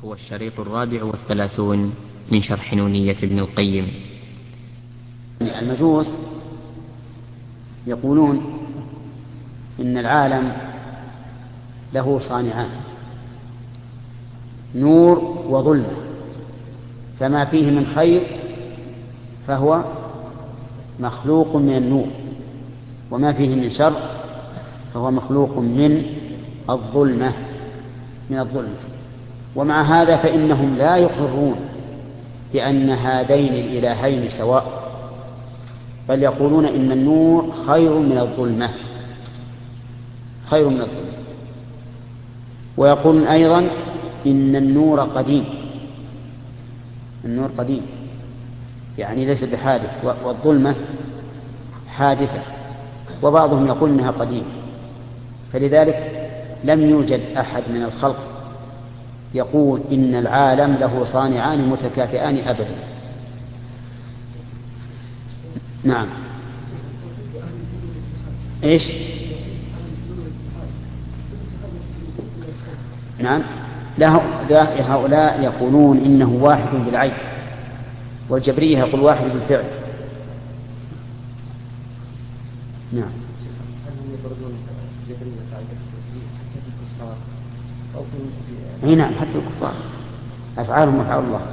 هو الشريط 34 من شرح نونية ابن القيم. المجوس يقولون إن العالم له صانعان، نور وظلمة، فما فيه من خير فهو مخلوق من النور، وما فيه من شر فهو مخلوق من الظلمة. ومع هذا فإنهم لا يقرون بأن هذين الإلهين سواء، بل يقولون إن النور خير من الظلمة، ويقولون أيضا إن النور قديم، النور قديم يعني ليس بحادث، والظلمة حادثة، وبعضهم يقول إنها قديم. فلذلك لم يوجد أحد من الخلق يقول إن العالم له صانعان متكافئان أبدا. نعم. إيش؟ نعم، هؤلاء يقولون إنه واحد بالعين، والجبرية يقول واحد بالفعل. نعم. اي نعم، حتى الكفار افعالهم افعال الله.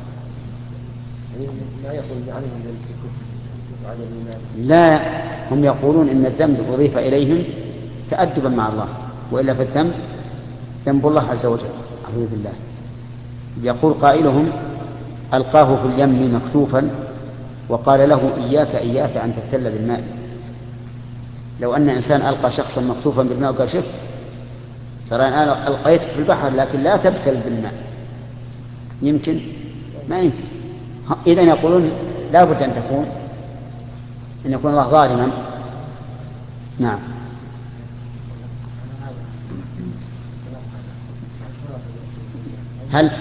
لا، هم يقولون ان الذنب اضيف اليهم تأدبا مع الله، والا فالذنب ذنب الله عز وجل. اعوذ بالله. يقول قائلهم القاه في اليم مكتوفا وقال له اياك ان تبتل بالماء. لو ان انسان القى شخصا مكتوفا بالماء وقال شف ترى أنا ألقيتك في البحر لكن لا تبتل بالماء، يمكن؟ ما يمكن. إذن يقولون لا بد أن يكون الله ظالما. نعم. هل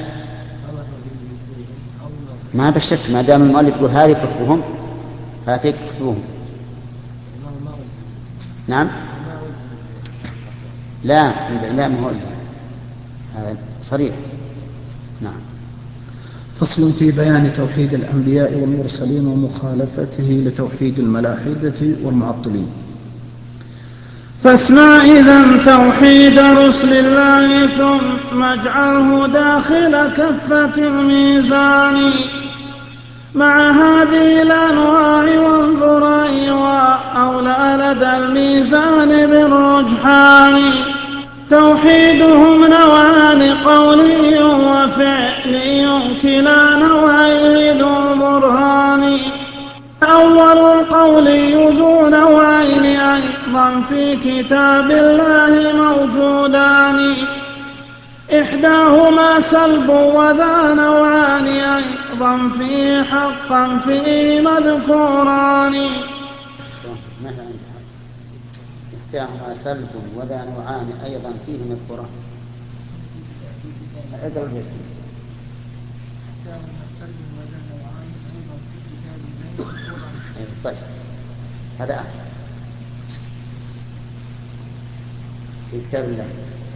ما بالشك ما دام المؤلف يقول هذه كتبهم فأتيت كتبهم. نعم. لا ما هو هذا صريح. نعم. فصل في بيان توحيد الأنبياء والمرسلين ومخالفته لتوحيد الملاحدة والمعطلين. فاسمع إذن توحيد رسل الله ثم اجعله داخل كفة الميزان مع هذه الأنواع وانظر أيها أولى لدى الميزان بالرجحان. توحيدهم نوعان قولي وفعلي كلا نوعين ذو برهان. أول القولي ذو نوعين أيضا في كتاب الله موجودان، إحداهما سلب وذا نوعان أيضا في حقا فيه مذكوران. إحداهما سلب وذا نوعان أيضا فيه مذكوران. طيب هذا أحسن في كتاب الله.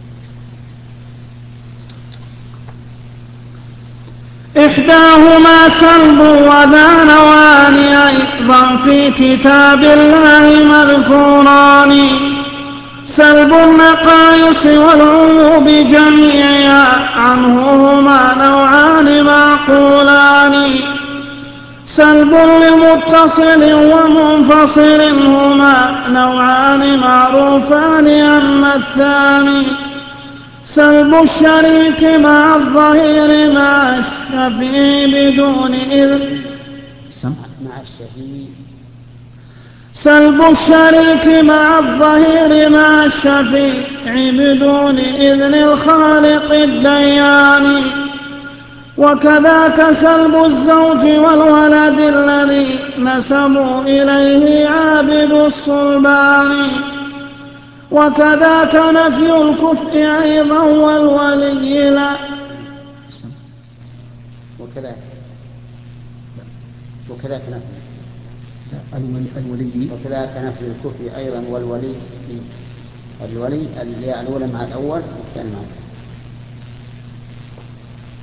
إحداهما سلب وذا نوعان أيضا في كتاب الله مذكوران. سلب النقائص والعيوب جميعا عنه هما نوعان معقولان. سلب لمتصل ومنفصل هما نوعان معروفان أما الثاني سلب الشريك مع الظهير مع الشفيع بدون إذن. سلب الشريك مع الظهير مع الشفيع بدون إذن الخالق الديان. وكذاك سلب الزوج والولد الذي نسبوا إليه عابد الصلبان. وكذاك نفي الكفء أيضا والولي لا. وكذاك نفي الكفء أيضا والولي. الولي الأولى مع الأول والثاني مع الثاني.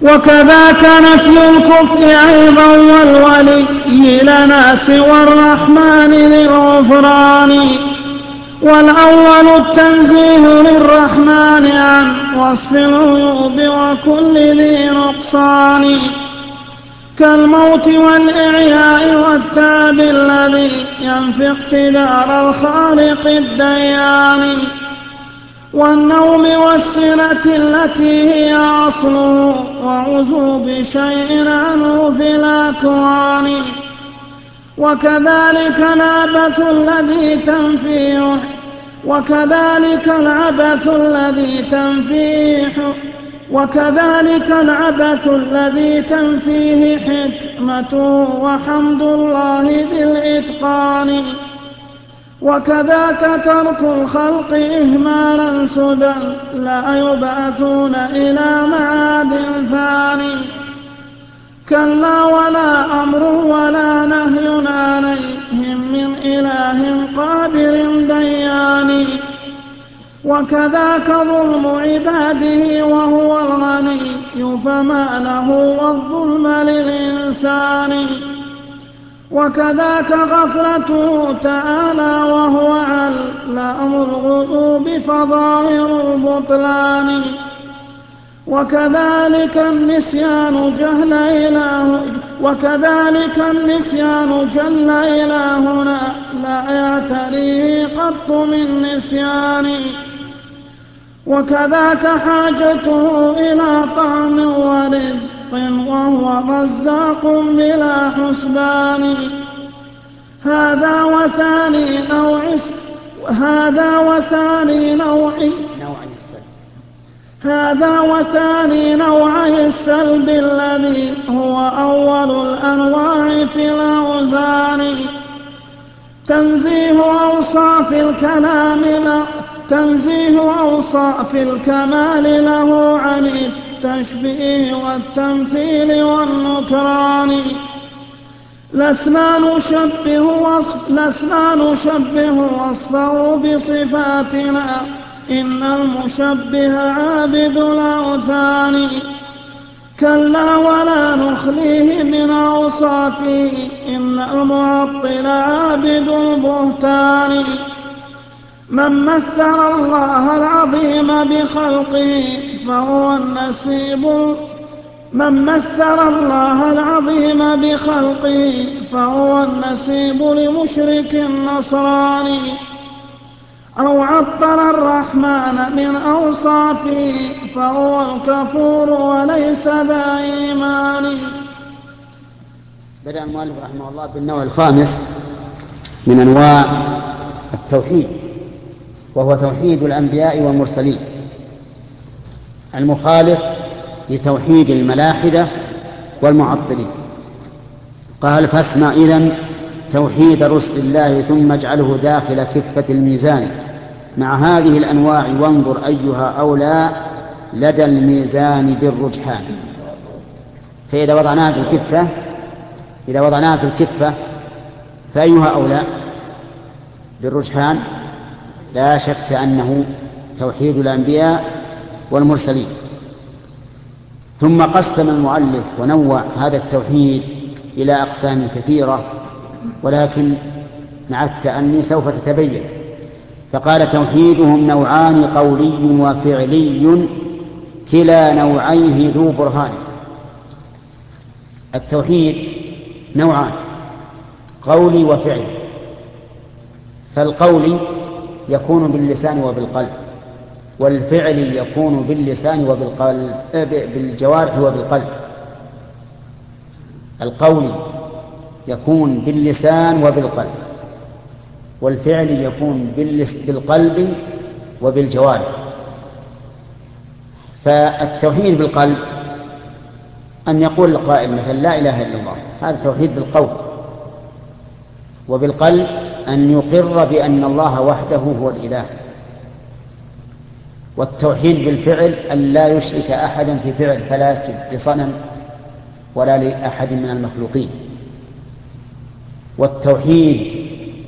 وكذاك نفي الكفء أيضا والولي لنا سوى الرحمن للغفران. والأول التنزيه للرحمن عن وصف العيوب وكل ذي نقصان، كالموت والإعياء والتعب الذي ينفي اقتدار الخالق الديان، والنوم والسنة التي هي أصله وعزوب شيء عنه في الأكوان. وكذلك العبث الذي تنفيه وكذلك العبث الذي تنفيه حكمته وحمد الله ذي الإتقان. وكذاك ترك الخلق إهمالا سدى لا يبعثون إلى معاد ثاني، كلا ولا أمر ولا نهي عليهم من إله قادر ديان. وكذاك ظلم عباده وهو الغني فما له والظلم للإنسان. وكذاك غفلته تعالى وهو علام الغيوب فظاهر البطلان. وكذلك النسيان جل إلهنا لا يعتريه قط من نسيان. وكذاك حاجته إلى طعم ورزق وهو رزاق بلا حسبان. هذا وثاني نوعي السلب الذي هو أول الأنواع في الأوزان، تنزيه أوصاف الكمال له عن التشبيه والتمثيل والنكران. لسنا نشبه وصفه بصفاتنا إن المشبه عابد الأوثان، كلا ولا نخليه من أوصافه إن المعطل عابد البهتان. من مثل الله العظيم بخلقه فهو النسيب لمشرك النصراني، أو عطل الرحمن من أوصافه فهو الكفور وليس ذا إيمان. بدأ المؤلف رحمه الله بالنوع الخامس من أنواع التوحيد، وهو توحيد الأنبياء والمرسلين، المخالف لتوحيد الملاحدة والمعطلين. قال: فاسمع إذن توحيد رسل الله ثم اجعله داخل كفة الميزان مع هذه الأنواع وانظر أيها أولى لدى الميزان بالرجحان. فإذا وضعناها في الكفة فأيها أولى بالرجحان؟ لا شك أنه توحيد الأنبياء والمرسلين. ثم قسم المؤلف ونوع هذا التوحيد إلى أقسام كثيرة، ولكن مع التأني سوف تتبين. فقال: توحيدهم نوعان قولي وفعلي كلا نوعيه ذو برهان. التوحيد نوعان، قولي وفعلي. فالقولي يكون باللسان وبالقلب، والفعل يكون باللسان وبالقلب، بالجوارح وبالقلب. القول يكون باللسان وبالقلب، والفعل يكون بالقلب وبالجوارح. فالتوحيد بالقلب أن يقول القائل مثلا لا إله إلا الله، هذا توحيد بالقول. وبالقلب أن يقر بأن الله وحده هو الإله. والتوحيد بالفعل أن لا يشرك أحدا في فعل، فلا يسجد لصنم ولا لأحد من المخلوقين. والتوحيد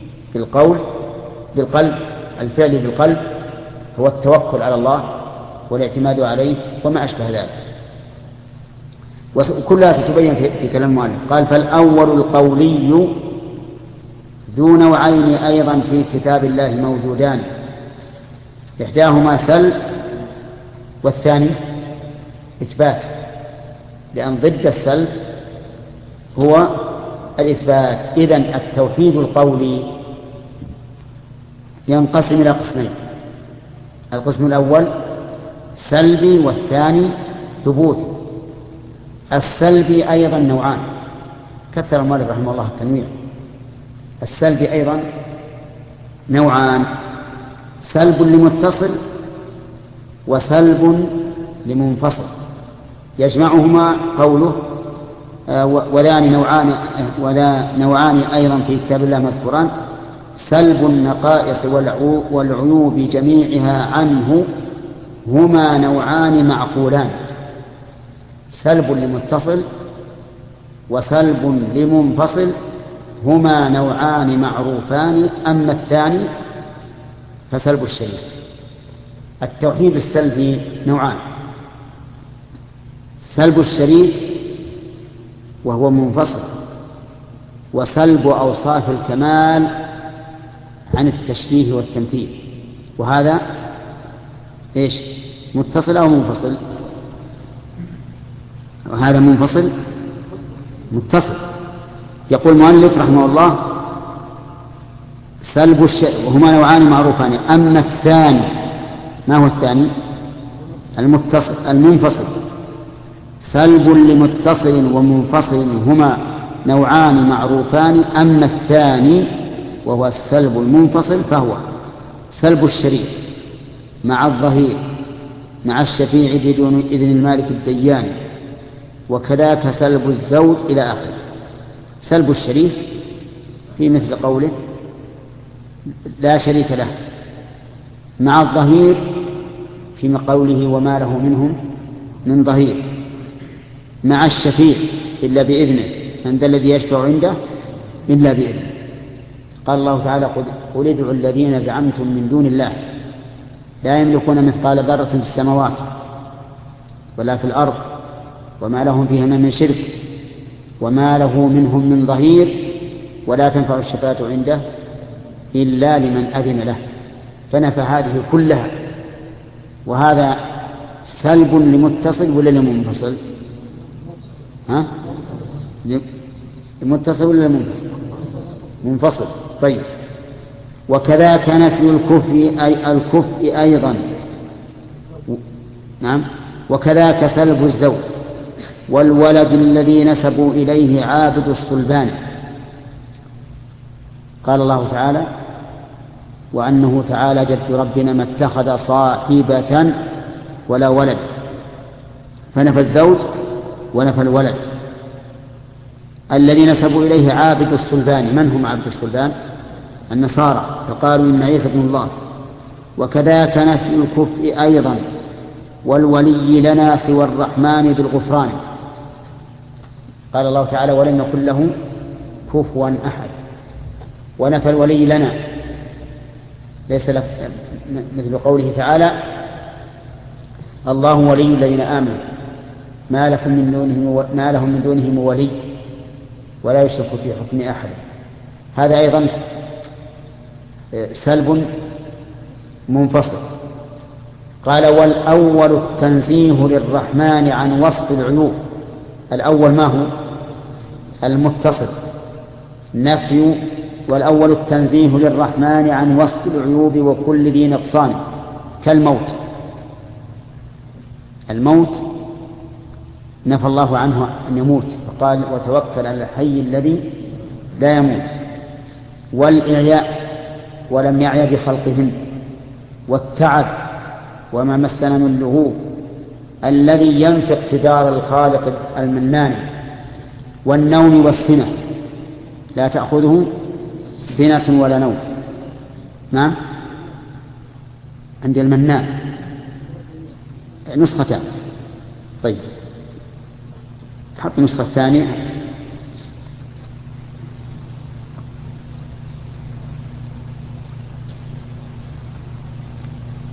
بالقلب الفعل بالقلب هو التوكل على الله والاعتماد عليه وما أشبه ذلك. وكلها ستبين في كلام المؤلف. قال فالأول القولي ذو نوعين أيضا في كتاب الله موجودان، إحداهما سلب والثاني إثبات، لأن ضد السلب هو الإثبات. إذن التوحيد القولي ينقسم إلى قسمين: القسم الأول سلبي والثاني ثبوتي. السلبي أيضا نوعان، كثر المؤلف رحمه الله التنويع. السلبي أيضا نوعان: سلب لمتصل وسلب لمنفصل، يجمعهما قوله ولا نوعان أيضا في كتاب الله مذكوران: سلب النقائص والعيوب جميعها عنه هما نوعان معقولان. سلب لمتصل وسلب لمنفصل هما نوعان معروفان، أما الثاني فسلب الشريك. التوحيد السلبي نوعان: سلب الشريك وهو منفصل، وسلب أوصاف الكمال عن التشبيه والتمثيل، وهذا إيش؟ متصل أو منفصل؟ وهذا منفصل متصل. يقول المؤلف رحمه الله سلب الشيء وهما نوعان معروفان، أما الثاني، ما هو الثاني؟ المتصل المنفصل. سلب لمتصل ومنفصل هما نوعان معروفان، أما الثاني وهو السلب المنفصل فهو سلب الشريك مع الظهير مع الشفيع بدون إذن المالك الديان، وكذاك سلب الزوج إلى آخره. سلب الشريك في مثل قوله لا شريك له، مع الظهير في قوله وما له منهم من ظهير، مع الشفيع إلا بإذنه، من ذا الذي يشفع عنده إلا بإذنه. قال الله تعالى قل ادعوا الذين زعمتم من دون الله لا يملكون مثقال ذرة في السماوات ولا في الأرض وما لهم فيهما من شرك وما له منهم من ظهير ولا تنفع الشفاعة عنده إلا لمن أذن له. فنفى هذه كلها. وهذا سلب لمتصل ولا لمنفصل؟ لمتصل ولا لمنفصل؟ منفصل. طيب. وكذاك نفي الكفء أيضا. نعم. وكذاك سلب الزوج والولد الذي نسبوا إليه عابد الصلبان. قال الله تعالى وأنه تعالى جد ربنا ما اتخذ صاحبة ولا ولد، فنفى الزوج ونفى الولد. الذي نسبوا إليه عابد الصلبان، من هم عابد الصلبان؟ النصارى، فقالوا إن عيسى ابن الله. وكذاك نفي الكفء أيضا والولي لنا سوى الرحمن ذو الغفران. قال الله تعالى ولم يكن له كفوا أحد. ونفى الولي لنا، ليس مثل قوله تعالى الله ولي الذين آمنوا ما لهم من دونه ولي ولا يشرك في حكم أحد. هذا أيضا سلب منفصل. قال والأول التنزيه للرحمن عن وصف العيوب. الأول ما هو؟ المتصل. نفي. والأول التنزيه للرحمن عن وصف العيوب وكل ذي نقصان كالموت. الموت نفى الله عنه أن يموت، فقال وتوكل على الحي الذي لا يموت. والإعياء ولم يعي بخلقهن. والتعب وما مسنا من لغوب الذي ينفي اقتدار الخالق المنان. والنوم والسنة لا تأخذه سنة ولا نوم. نعم. عند المنان نسختان. طيب حط النسخة الثانية.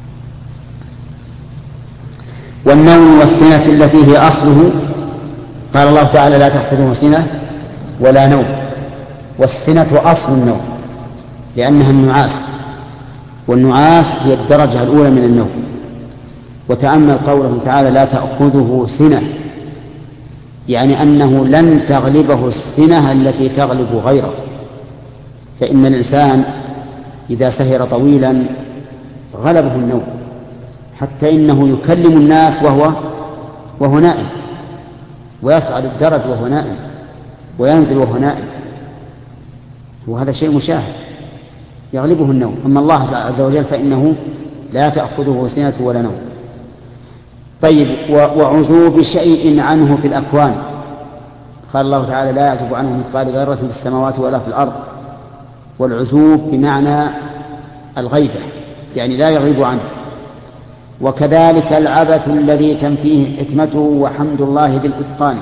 والنوم والسنة التي هي أصله قال الله تعالى لا تأخذه سنة ولا نوم، والسنة أصل النوم لأنها النعاس، والنعاس هي الدرجة الأولى من النوم. وتأمل قوله تعالى لا تأخذه سنة، يعني أنه لن تغلبه السنة التي تغلب غيره. فإن الإنسان إذا سهر طويلا غلبه النوم، حتى إنه يكلم الناس وهو نائم، ويصعد الدرج وهو نائم، وينزل وهو نائم، وهذا شيء مشاهد يغلبه النوم. أما الله عز وجل فإنه لا تأخذه سنة ولا نوم. طيب، وعزوب شيء عنه في الأكوان، قال الله تعالى لا يعزب عنه مثقال ذرة في السماوات ولا في الأرض. والعزوب بمعنى الغيبة، يعني لا يغيب عنه. وكذلك العبث الذي تنفيه حكمته وحمد الله ذي الإتقان.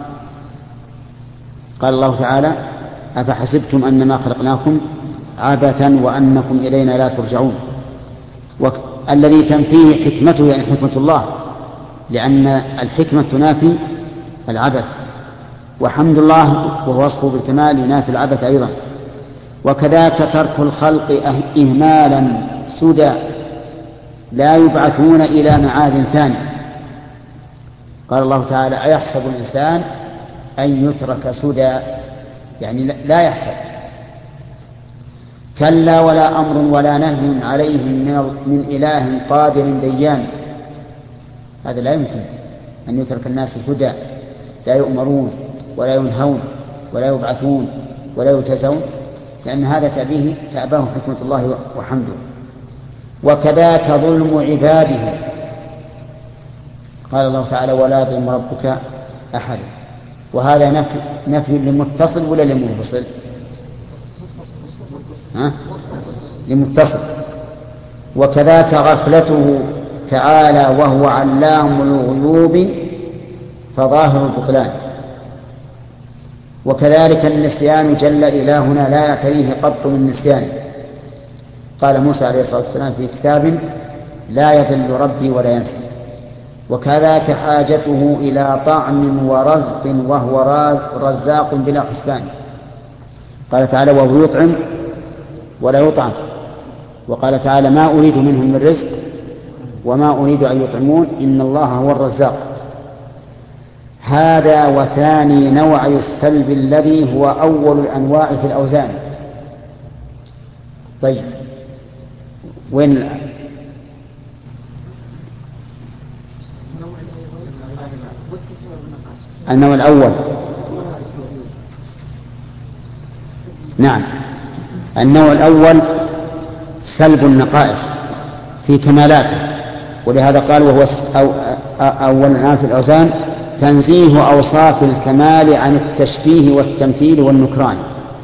قال الله تعالى أفحسبتم أنما خلقناكم عبثا وأنكم إلينا لا ترجعون. الذي تنفيه حكمته يعني حكمة الله، لأن الحكمة تنافي العبث، وحمد الله وهو وصفه بالكمال ينافي العبث أيضا. وكذاك ترك الخلق إهمالا سدى لا يبعثون إلى معاد ثاني. قال الله تعالى أيحسب الإنسان أن يترك سدى، يعني لا يحسب. كلا ولا أمر ولا نهي عليهم من إله قادر ديان. هذا لا يمكن أن يترك الناس سدى، لا يؤمرون ولا ينهون ولا يبعثون ولا يجزون، لأن هذا تأباه حكمة الله وحمده. وكذاك ظلم عباده. قال الله تعالى ولا يظلم ربك أحد. وهذا نفي لمتصل ولا لمنفصل؟ لمتصل. وكذاك غفلته تعالى وهو علام الغيوب فظاهر البطلان. وكذلك النسيان جل إلهنا لا يعتريه قط من نسيان. قال موسى عليه الصلاة والسلام في كتاب لا يضل ربي ولا ينسى. وكذاك حاجته إلى طعم ورزق وهو رزاق بلا حسبان. قال تعالى وهو يطعم ولا يطعم. وقال تعالى ما أريد منهم من رزق وما أريد أن يطعمون إن الله هو الرزاق. هذا وثاني نوع السلب الذي هو أول الأنواع في الأوزان. طيب، وين النوع الأول؟ نعم، النوع الأول سلب النقائص في كمالاته، ولهذا قال وهو أول الأنواع في الأوزان تنزيه أوصاف الكمال عن التشبيه والتمثيل والنكران.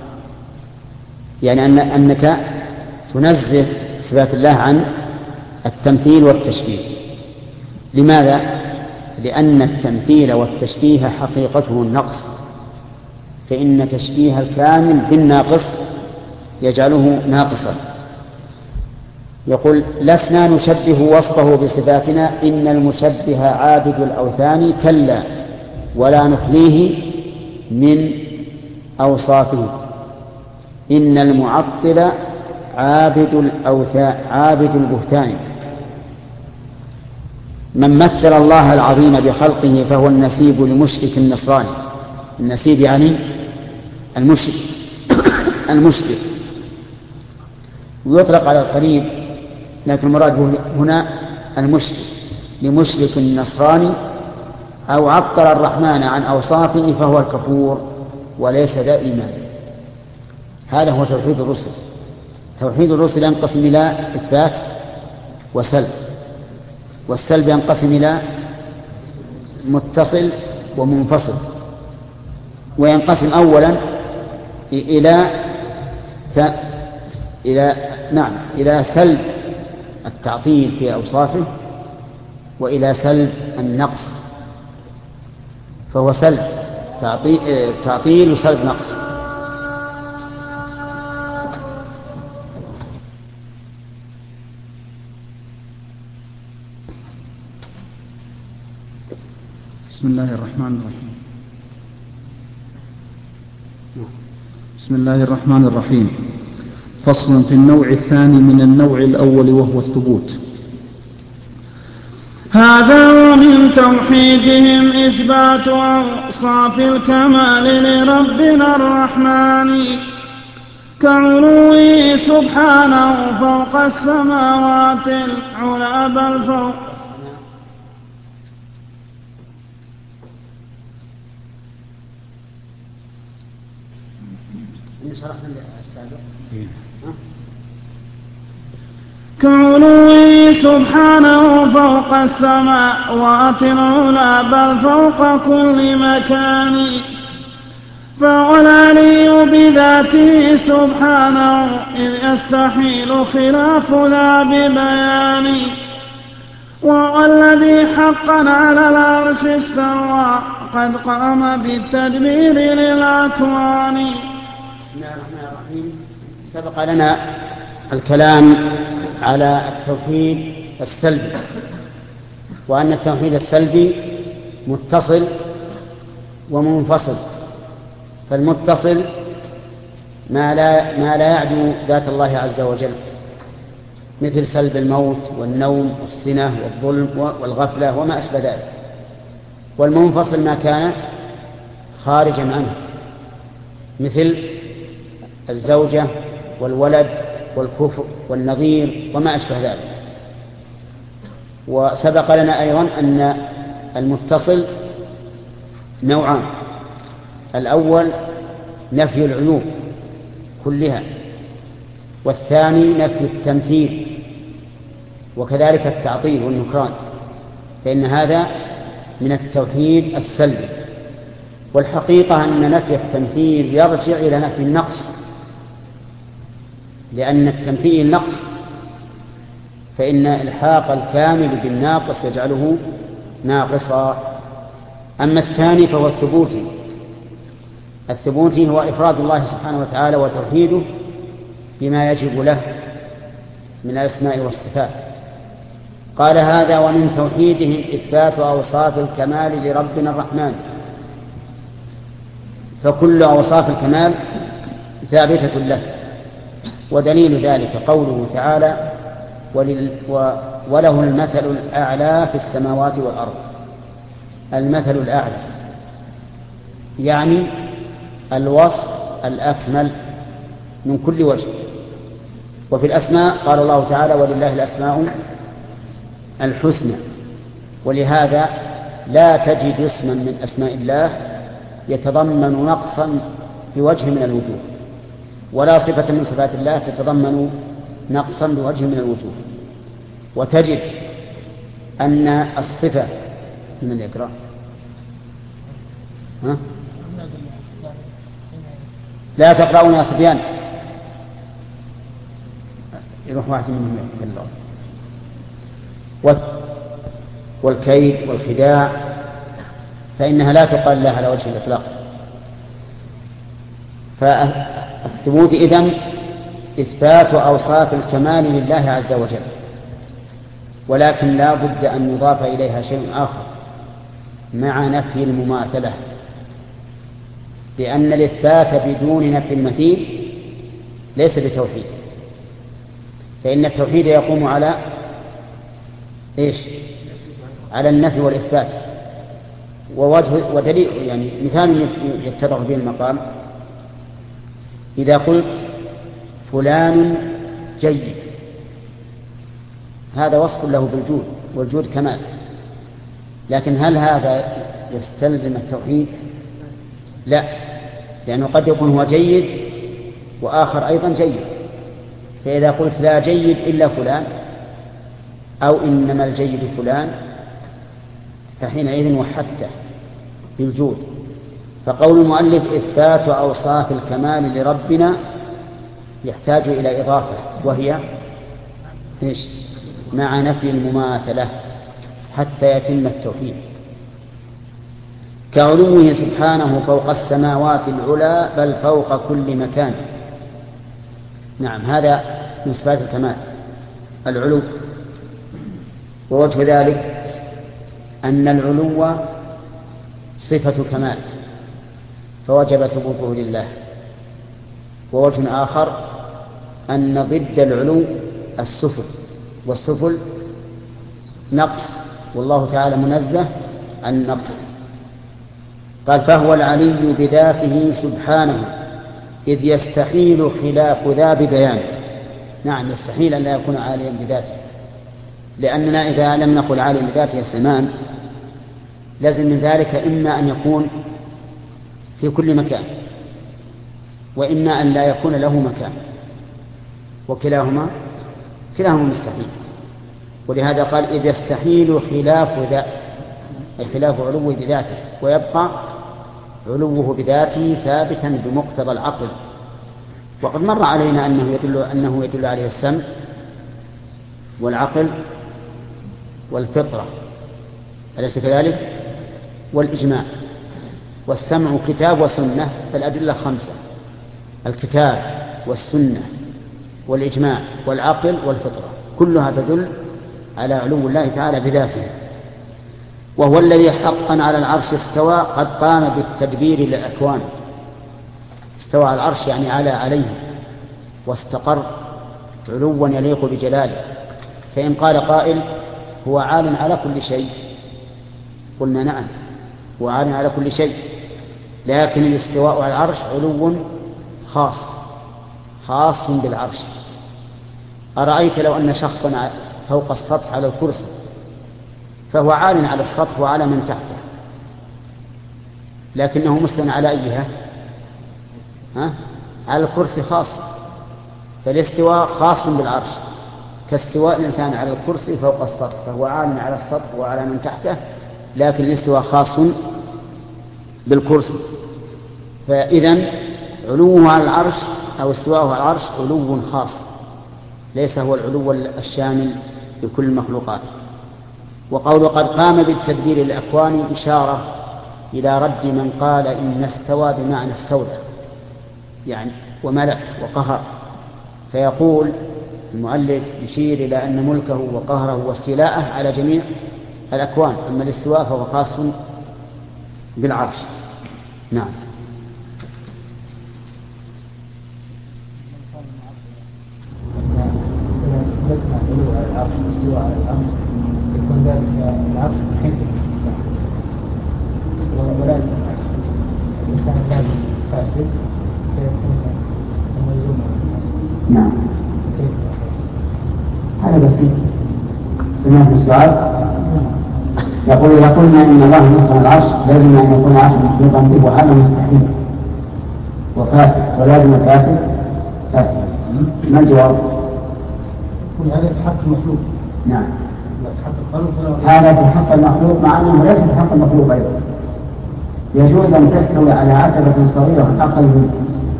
يعني أنك تنزه صفات الله عن التمثيل والتشبيه. لماذا؟ لأن التمثيل والتشبيه حقيقته النقص، فإن تشبيه الكامل بالناقص يجعله ناقصا. يقول لسنا نشبه وصفه بصفاتنا إن المشبه عابد الأوثان كلا ولا نخليه من أوصافه إن المعطل عابد الأوثان عابد البهتان. من مثل الله العظيم بخلقه فهو النسيب لمشرك النصراني. النسيب يعني المشرك ويطلق على القريب، لكن المراد هنا المشرك لمشرك النصراني أو عطل الرحمن عن أوصافه فهو الكفور وليس ذا إيمان. هذا هو توحيد الرسل. توحيد الرسل ينقسم إلى إثبات وسلب، والسلب ينقسم إلى متصل ومنفصل، وينقسم أولا إلى سلب التعطيل في أوصافه وإلى سلب النقص، فهو سلب تعطيل وسلب نقص. بسم الله الرحمن الرحيم. بسم الله الرحمن الرحيم. فصل في النوع الثاني من النوع الأول وهو الثبوت. هذا من توحيدهم إثبات أوصاف الكمال لربنا الرحمن كعلوه سبحانه فوق السماوات العلى بل فوق كعلوه سبحانه فوق السماوات العلى بل فوق كل مكان فعلاني بذاته سبحانه إذ يستحيل خلاف ذا ببيان والذي حقا على العرش استوى قد قام بالتدبير للأكوان. بسم الله الرحمن الرحيم. سبق لنا الكلام على التوحيد السلبي وأن التوحيد السلبي متصل ومنفصل. فالمتصل ما لا يعدو ذات الله عز وجل مثل سلب الموت والنوم والسنة والظلم والغفلة وما أشبه ذلك. والمنفصل ما كان خارجا عنه مثل الزوجة والولد والكفر والنظير وما أشبه ذلك. وسبق لنا أيضا أن المتصل نوعان: الأول نفي العيوب كلها، والثاني نفي التمثيل وكذلك التعطيل والنكران، فإن هذا من التوحيد السلبي. والحقيقة أن نفي التمثيل يرجع إلى نفي النقص، لأن التمثيل نقص، فإن إلحاق الكامل بالناقص يجعله ناقصا. أما الثاني فهو الثبوتي. الثبوتي هو إفراد الله سبحانه وتعالى وتوحيده بما يجب له من الأسماء والصفات. قال: هذا ومن توحيدهم إثبات أوصاف الكمال لربنا الرحمن. فكل أوصاف الكمال ثابتة له، ودليل ذلك قوله تعالى: وله المثل الأعلى في السماوات والأرض. المثل الأعلى يعني الوصف الأكمل من كل وجه. وفي الأسماء قال الله تعالى: ولله الأسماء الحسنى. ولهذا لا تجد اسما من أسماء الله يتضمن نقصا بوجه من الوجوه، ولا صفة من صفات الله تتضمن نقصا بوجه من الوجوه. وتجد أن الصفة من الإكرام لا تقرأون يا صبيان، يروح واحد منهم يقول والكيد والخداع، فإنها لا تقال لها على وجه الإطلاق. فالثبوت إذن إثبات أوصاف الكمال لله عز وجل، ولكن لا بد أن يضاف إليها شيء آخر مع نفي المماثلة، لأن الإثبات بدون نفي المثيل ليس بتوحيد. فإن التوحيد يقوم على إيش؟ على النفي والإثبات. ودليل يعني مثال يتضح به المقام: إذا قلت فلان جيد، هذا وصف له بالجود، والجود كمال، لكن هل هذا يستلزم التوحيد؟ لا، لأنه قد يكون هو جيد وآخر أيضا جيد. فإذا قلت لا جيد إلا فلان أو إنما الجيد فلان فحينئذ وحدته بالجود. فقول المؤلف إثبات أوصاف الكمال لربنا يحتاج إلى إضافة، وهي إيش؟ مع نفي المماثلة حتى يتم التوحيد. كعلوه سبحانه فوق السماوات العلى بل فوق كل مكان. نعم، هذا من صفات الكمال العلو. ووجه ذلك أن العلو صفة كمال، فوجب ثبوته لله ووجه آخر أن ضد العلو السفل، والسفل نقص، والله تعالى منزه عن النقص. قال فهو العلي بذاته سبحانه إذ يستحيل خلاف ذا ببيانه. نعم، يستحيل أن لا يكون عاليا بذاته، لأننا إذا لم نقل عاليا بذاته سلمان لازم من ذلك إما أن يكون في كل مكان، وإما أن لا يكون له مكان، وكلاهما مستحيل. ولهذا قال إذ يستحيل خلاف علوه بذاته، ويبقى علوه بذاته ثابتا بمقتضى العقل. وقد مر علينا أنه يدل عليه السمع والعقل والفطرة، أليس كذلك؟ والإجماع. والسمع كتاب وسنة، فالأدلة 5: الكتاب والسنة والإجماع والعقل والفطرة، كلها تدل على علو الله تعالى بذاته. وهو الذي حقا على العرش استوى قد قام بالتدبير للأكوان. استوى على العرش يعني عليه، واستقر علوا يليق بجلاله. فإن قال قائل هو عال على كل شيء، قلنا نعم، هو عال على كل شيء، لكن الاستواء على العرش علو خاص بالعرش. أرأيت لو أن شخصا فوق السطح على الكرسي، فهو عال على السطح وعلى من تحته، لكنه مستوى على أيها؟ على الكرسي خاص. فالاستواء خاص بالعرش، كاستواء الإنسان على الكرسي فوق السطح، فهو عال على السطح وعلى من تحته، لكن الاستواء خاص بالكرسي. فإذن علوه على العرش أو استواءه على العرش علو خاص، ليس هو العلو الشامل لكل المخلوقات. وقول قد قام بالتدبير الأكوان إشارة إلى رد من قال إن استوى بمعنى استولى، يعني وملك وقهر. فيقول المؤلف يشير إلى أن ملكه وقهره واستيلاءه على جميع الأكوان، أما الاستواء فهو خاص بالعرش. نعم. يكون ذلك العرش حيث ولازم الإنسان لازم فاسد فيكون ملزوم. نعم، هذا بسيط. سمعت السؤال يقول إذا قلنا إن الله يصنع العرش لازم أن يكون العرش مخلوقا به، وهذا مستحيل وفاسد، ولازم الفاسد فاسد. ما الجواب؟ هذا في حق المخلوق. نعم، هذا في حق المخلوق، مع أنه ليس في حق المخلوق أيضا. يجوز أن تستوي على عتبة صغيرة أقل منه،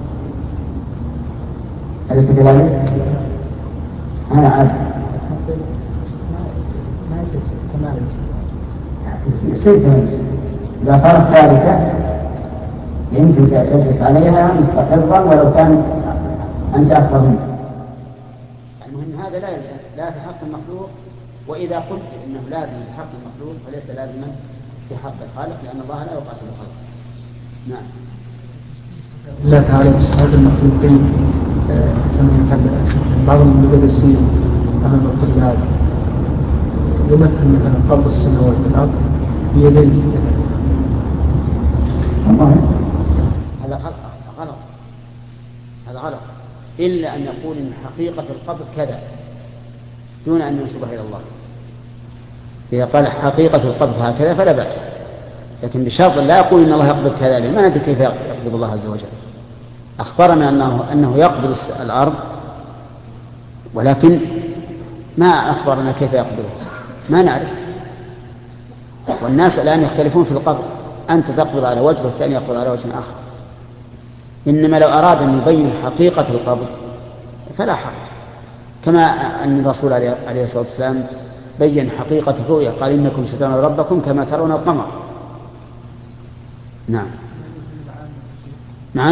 أليس كذلك؟ هذا عادي. يصير تميز إذا صارت ثابتة يمكن تجلس عليها مستقرا ولو كان أنت أكبر منه. المهم هذا لا في حق المخلوق، وإذا قلت إنه لازم في حق المخلوق فليس لازما في حق الخالق، لأن الله لا يقاس بالخلق. نعم. الله تعالى بصفات المخلوقين كما يتبع بعض المدرسين أمام الطلاب يمثل مثلا قبض السماوات والأرض بيديه كذا. هذا غلط، إلا أن يقول إن حقيقة القبض كذا دون أن ينسبها إلى الله. إذا قال حقيقة القبض هكذا فلا بأس، لكن بشرط لا يقول إن الله يقبض كذا، لأن ما ندري كيف يقبض الله عز وجل. أخبرنا أنه يقبض الأرض، ولكن ما أخبرنا كيف يقبضه، ما نعرف. والناس الآن يختلفون في القبض، أنت تقبض على وجه والثاني يقبض على وجه آخر. إنما لو أراد أن يبين حقيقة القبض فلا حرج، كما أن الرسول عليه الصلاة والسلام بين حقيقة الرؤيا، قال إنكم سترون ربكم كما ترون القمر. نعم.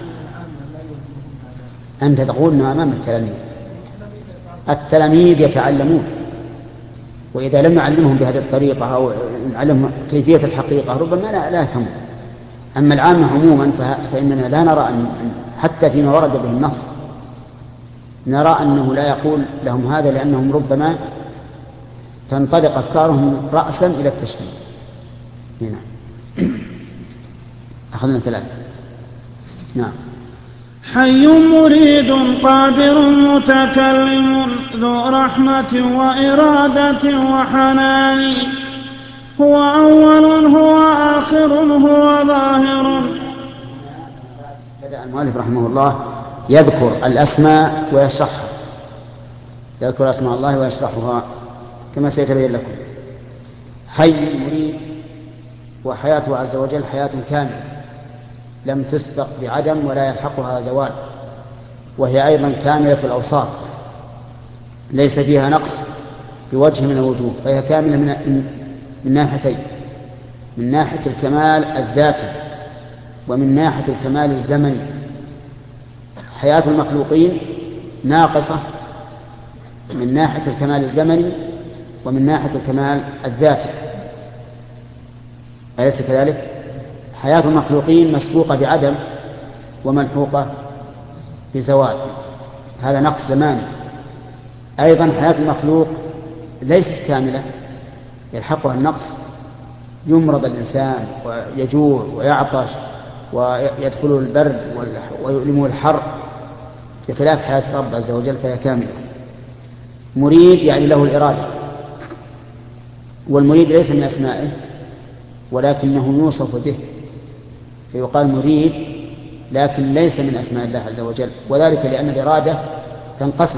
أنت تقول أنه أمام التلاميذ يتعلمون، وإذا لم يعلمهم بهذه الطريقة أو يعلمهم كيفية الحقيقة ربما لا يفهمون. أما العامة عموما فإننا لا نرى أن حتى فيما ورد به النص نرى أنه لا يقول لهم هذا، لأنهم ربما تنطلق أفكارهم رأسا إلى التشريع. هنا أخذنا 3. نعم. حي مريد قادر متكلم ذو رحمة وإرادة وحنان، هو أول هو آخر هو ظاهر. بدأ المؤلف رحمه الله يذكر الأسماء ويشرحها، يذكر أسماء الله ويشرحها كما سيتبين لكم. حي مريد، وحياته عز وجل حياة كاملة لم تسبق بعدم ولا يلحقها زوال، وهي أيضا كاملة الأوصاف ليس فيها نقص بوجه من الوجوه، فهي كاملة من ناحيتين، من ناحية الكمال الذاتي ومن ناحية الكمال الزمني. حياة المخلوقين ناقصة من ناحية الكمال الزمني ومن ناحية الكمال الذاتي، أليس كذلك؟ حياة المخلوقين مسبوقة بعدم وملحوقة بزوال، هذا نقص زماني. أيضا حياة المخلوق ليست كاملة، يلحقها النقص، يمرض الإنسان ويجوع ويعطش ويدخله البرد ويؤلمه الحر، بخلاف حياة رب عز وجل فهي كاملة. مريد يعني له الإرادة، والمريد ليس من أسمائه ولكنه يوصف به، فيقال مريد لكن ليس من أسماء الله عز وجل، وذلك لأن الإرادة تنقسم،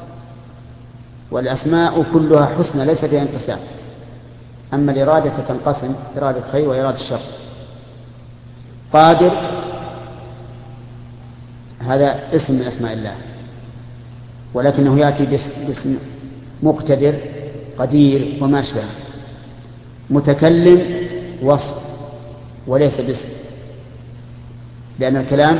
والأسماء كلها حسنى ليس فيها انقسام، أما الإرادة فتنقسم إرادة خير وإرادة شر. قادر هذا اسم من أسماء الله، ولكنه يأتي باسم مقتدر قدير وما أشبه. متكلم وصف وليس باسم، لأن الكلام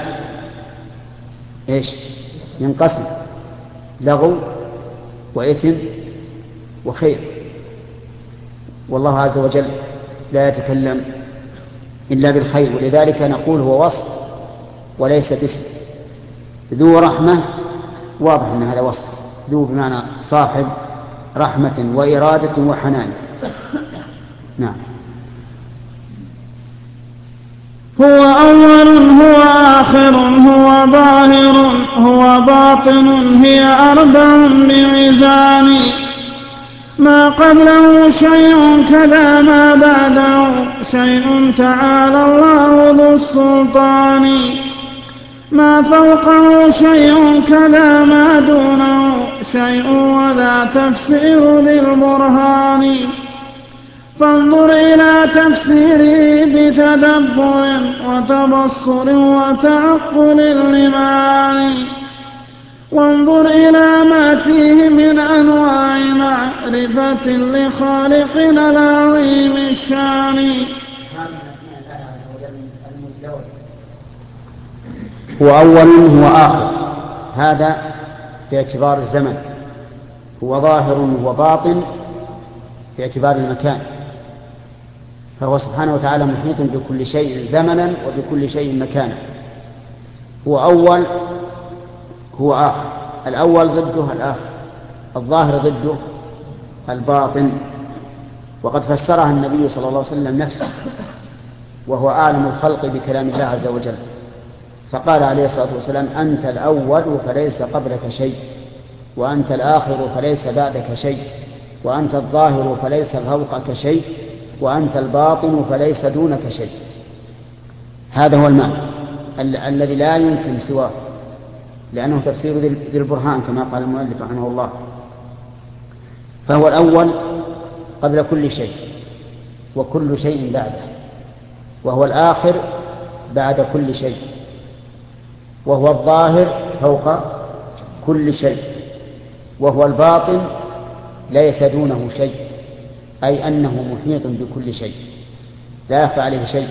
ينقسم لغو وإثم وخير، والله عز وجل لا يتكلم إلا بالخير، ولذلك نقول هو وصف وليس باسم. ذو رحمة واضح أن هذا وصف، ذو بمعنى صاحب رحمة وإرادة وحنان. نعم. هو أول هو آخر هو ظاهر هو باطن، هي أربع بميزان، ما قبله شيء كذا ما بعده شيء، تعالى الله ذو السلطان، ما فوقه شيء كذا ما دونه شيء، وذا تفسير للبرهان، فانظر إلى تفسيره بتدبر وتبصر وتعقل للمعاني، وانظر إلى ما فيه من أنواع معرفة لخالقنا العظيم الشان. هو أول هو آخر، هذا باعتبار الزمن، هو ظاهر وباطن باعتبار المكان، فهو سبحانه وتعالى محيط بكل شيء زمنا وبكل شيء مكانا. هو أول هو آخر، الأول ضده الآخر، الظاهر ضده الباطن، وقد فسرها النبي صلى الله عليه وسلم نفسه وهو أعلم الخلق بكلام الله عز وجل، فقال عليه الصلاة والسلام: أنت الأول فليس قبلك شيء، وأنت الآخر فليس بعدك شيء، وأنت الظاهر فليس فوقك شيء، وأنت الباطن فليس دونك شيء. هذا هو المعنى الذي لا يمكن سواه، لأنه تفسير ذي البرهان كما قال المؤلف رحمه الله. فهو الأول قبل كل شيء وكل شيء بعده، وهو الآخر بعد كل شيء، وهو الظاهر فوق كل شيء، وهو الباطن ليس دونه شيء، أي أنه محيط بكل شيء لا يخفى عليه شيء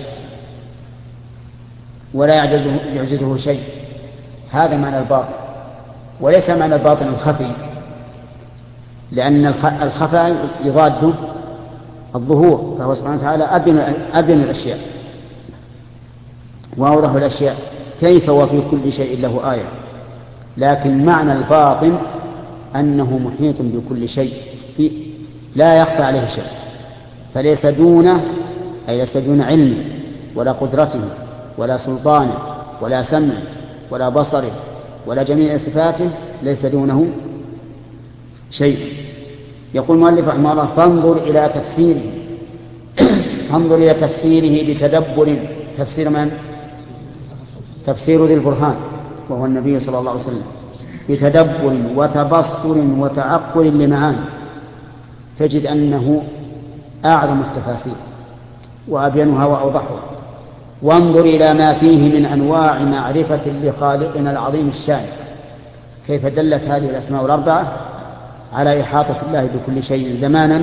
ولا يعجزه شيء. هذا معنى الباطن، وليس معنى الباطن الخفي، لأن الخفاء يضاد الظهور، فهو سبحانه وتعالى أبين الأشياء. وأوضح الأشياء كيف وفي كل شيء له آية، لكن معنى الباطن أنه محيط بكل شيء لا يخفى عليه شيء، فليس دونه، أي ليس دون علمه ولا قدرته ولا سلطانه ولا سمعه ولا بصره ولا جميع صفاته، ليس دونه شيء. يقول المؤلف رحمه الله: فانظر إلى تفسيره فانظر إلى تفسيره بتدبر. تفسير من؟ تفسير ذي البرهان وهو النبي صلى الله عليه وسلم، بتدبر وتبصر وتعقل لمعاني، تجد أنه أعظم التفاسير وأبينها وأوضحها. وانظر إلى ما فيه من أنواع معرفة لخالقنا العظيم الشان، كيف دلت هذه الأسماء الأربعة على إحاطة الله بكل شيء زمانا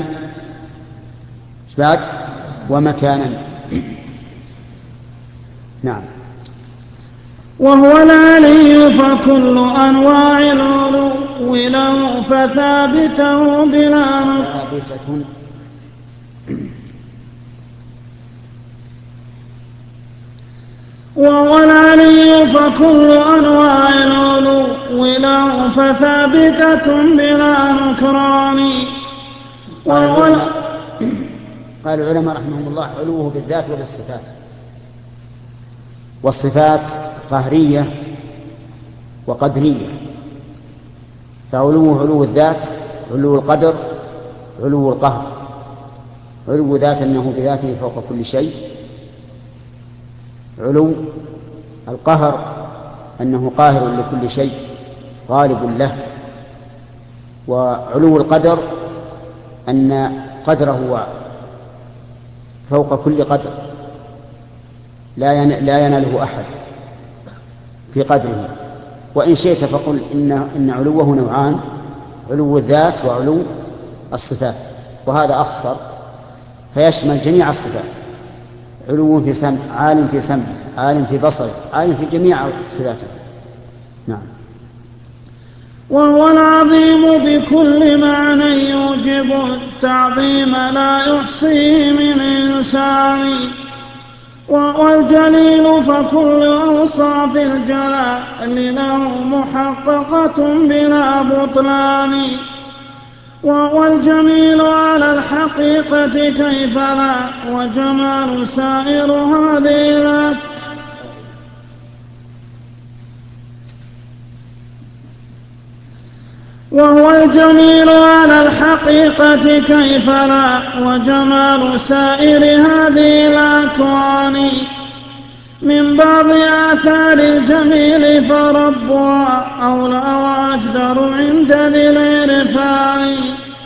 ومكانا. نعم. وهو العلي فكل أنواع العلو له فثابته بلا وهو العلي فكل أنواع العلو له فثابتة بلا نكران. قال العلماء رحمهم الله: علوه بالذات وبالصفات، والصفات قهرية وقدرية، فعلوه علو الذات، علو القدر، علو القهر. علو ذات أنه بذاته فوق كل شيء، علو القهر أنه قاهر لكل شيء غالب له، وعلو القدر أن قدره فوق كل قدر لا يناله أحد في قدره. وإن شئت فقل إن علوه نوعان: علو الذات وعلو الصفات، وهذا أخصر فيشمل جميع الصفات. علو في سمع، عالم في سمع، عالم في بصر، عالم في جميع صفاته. نعم. وهو العظيم بكل معنى يوجب التعظيم لا يحصيه من إنسان. والجليل فكل أوصاف الجلال له محققة بلا بطلان. والجميل على الحقيقة كيف لا، وجمال سائر هذه لا. وهو الجميل على الحقيقة كيف لا، وجمال سائر هذه الأكوان. من بعض آثار الجميل فربها أولى وأجدر عند ذي العرفان.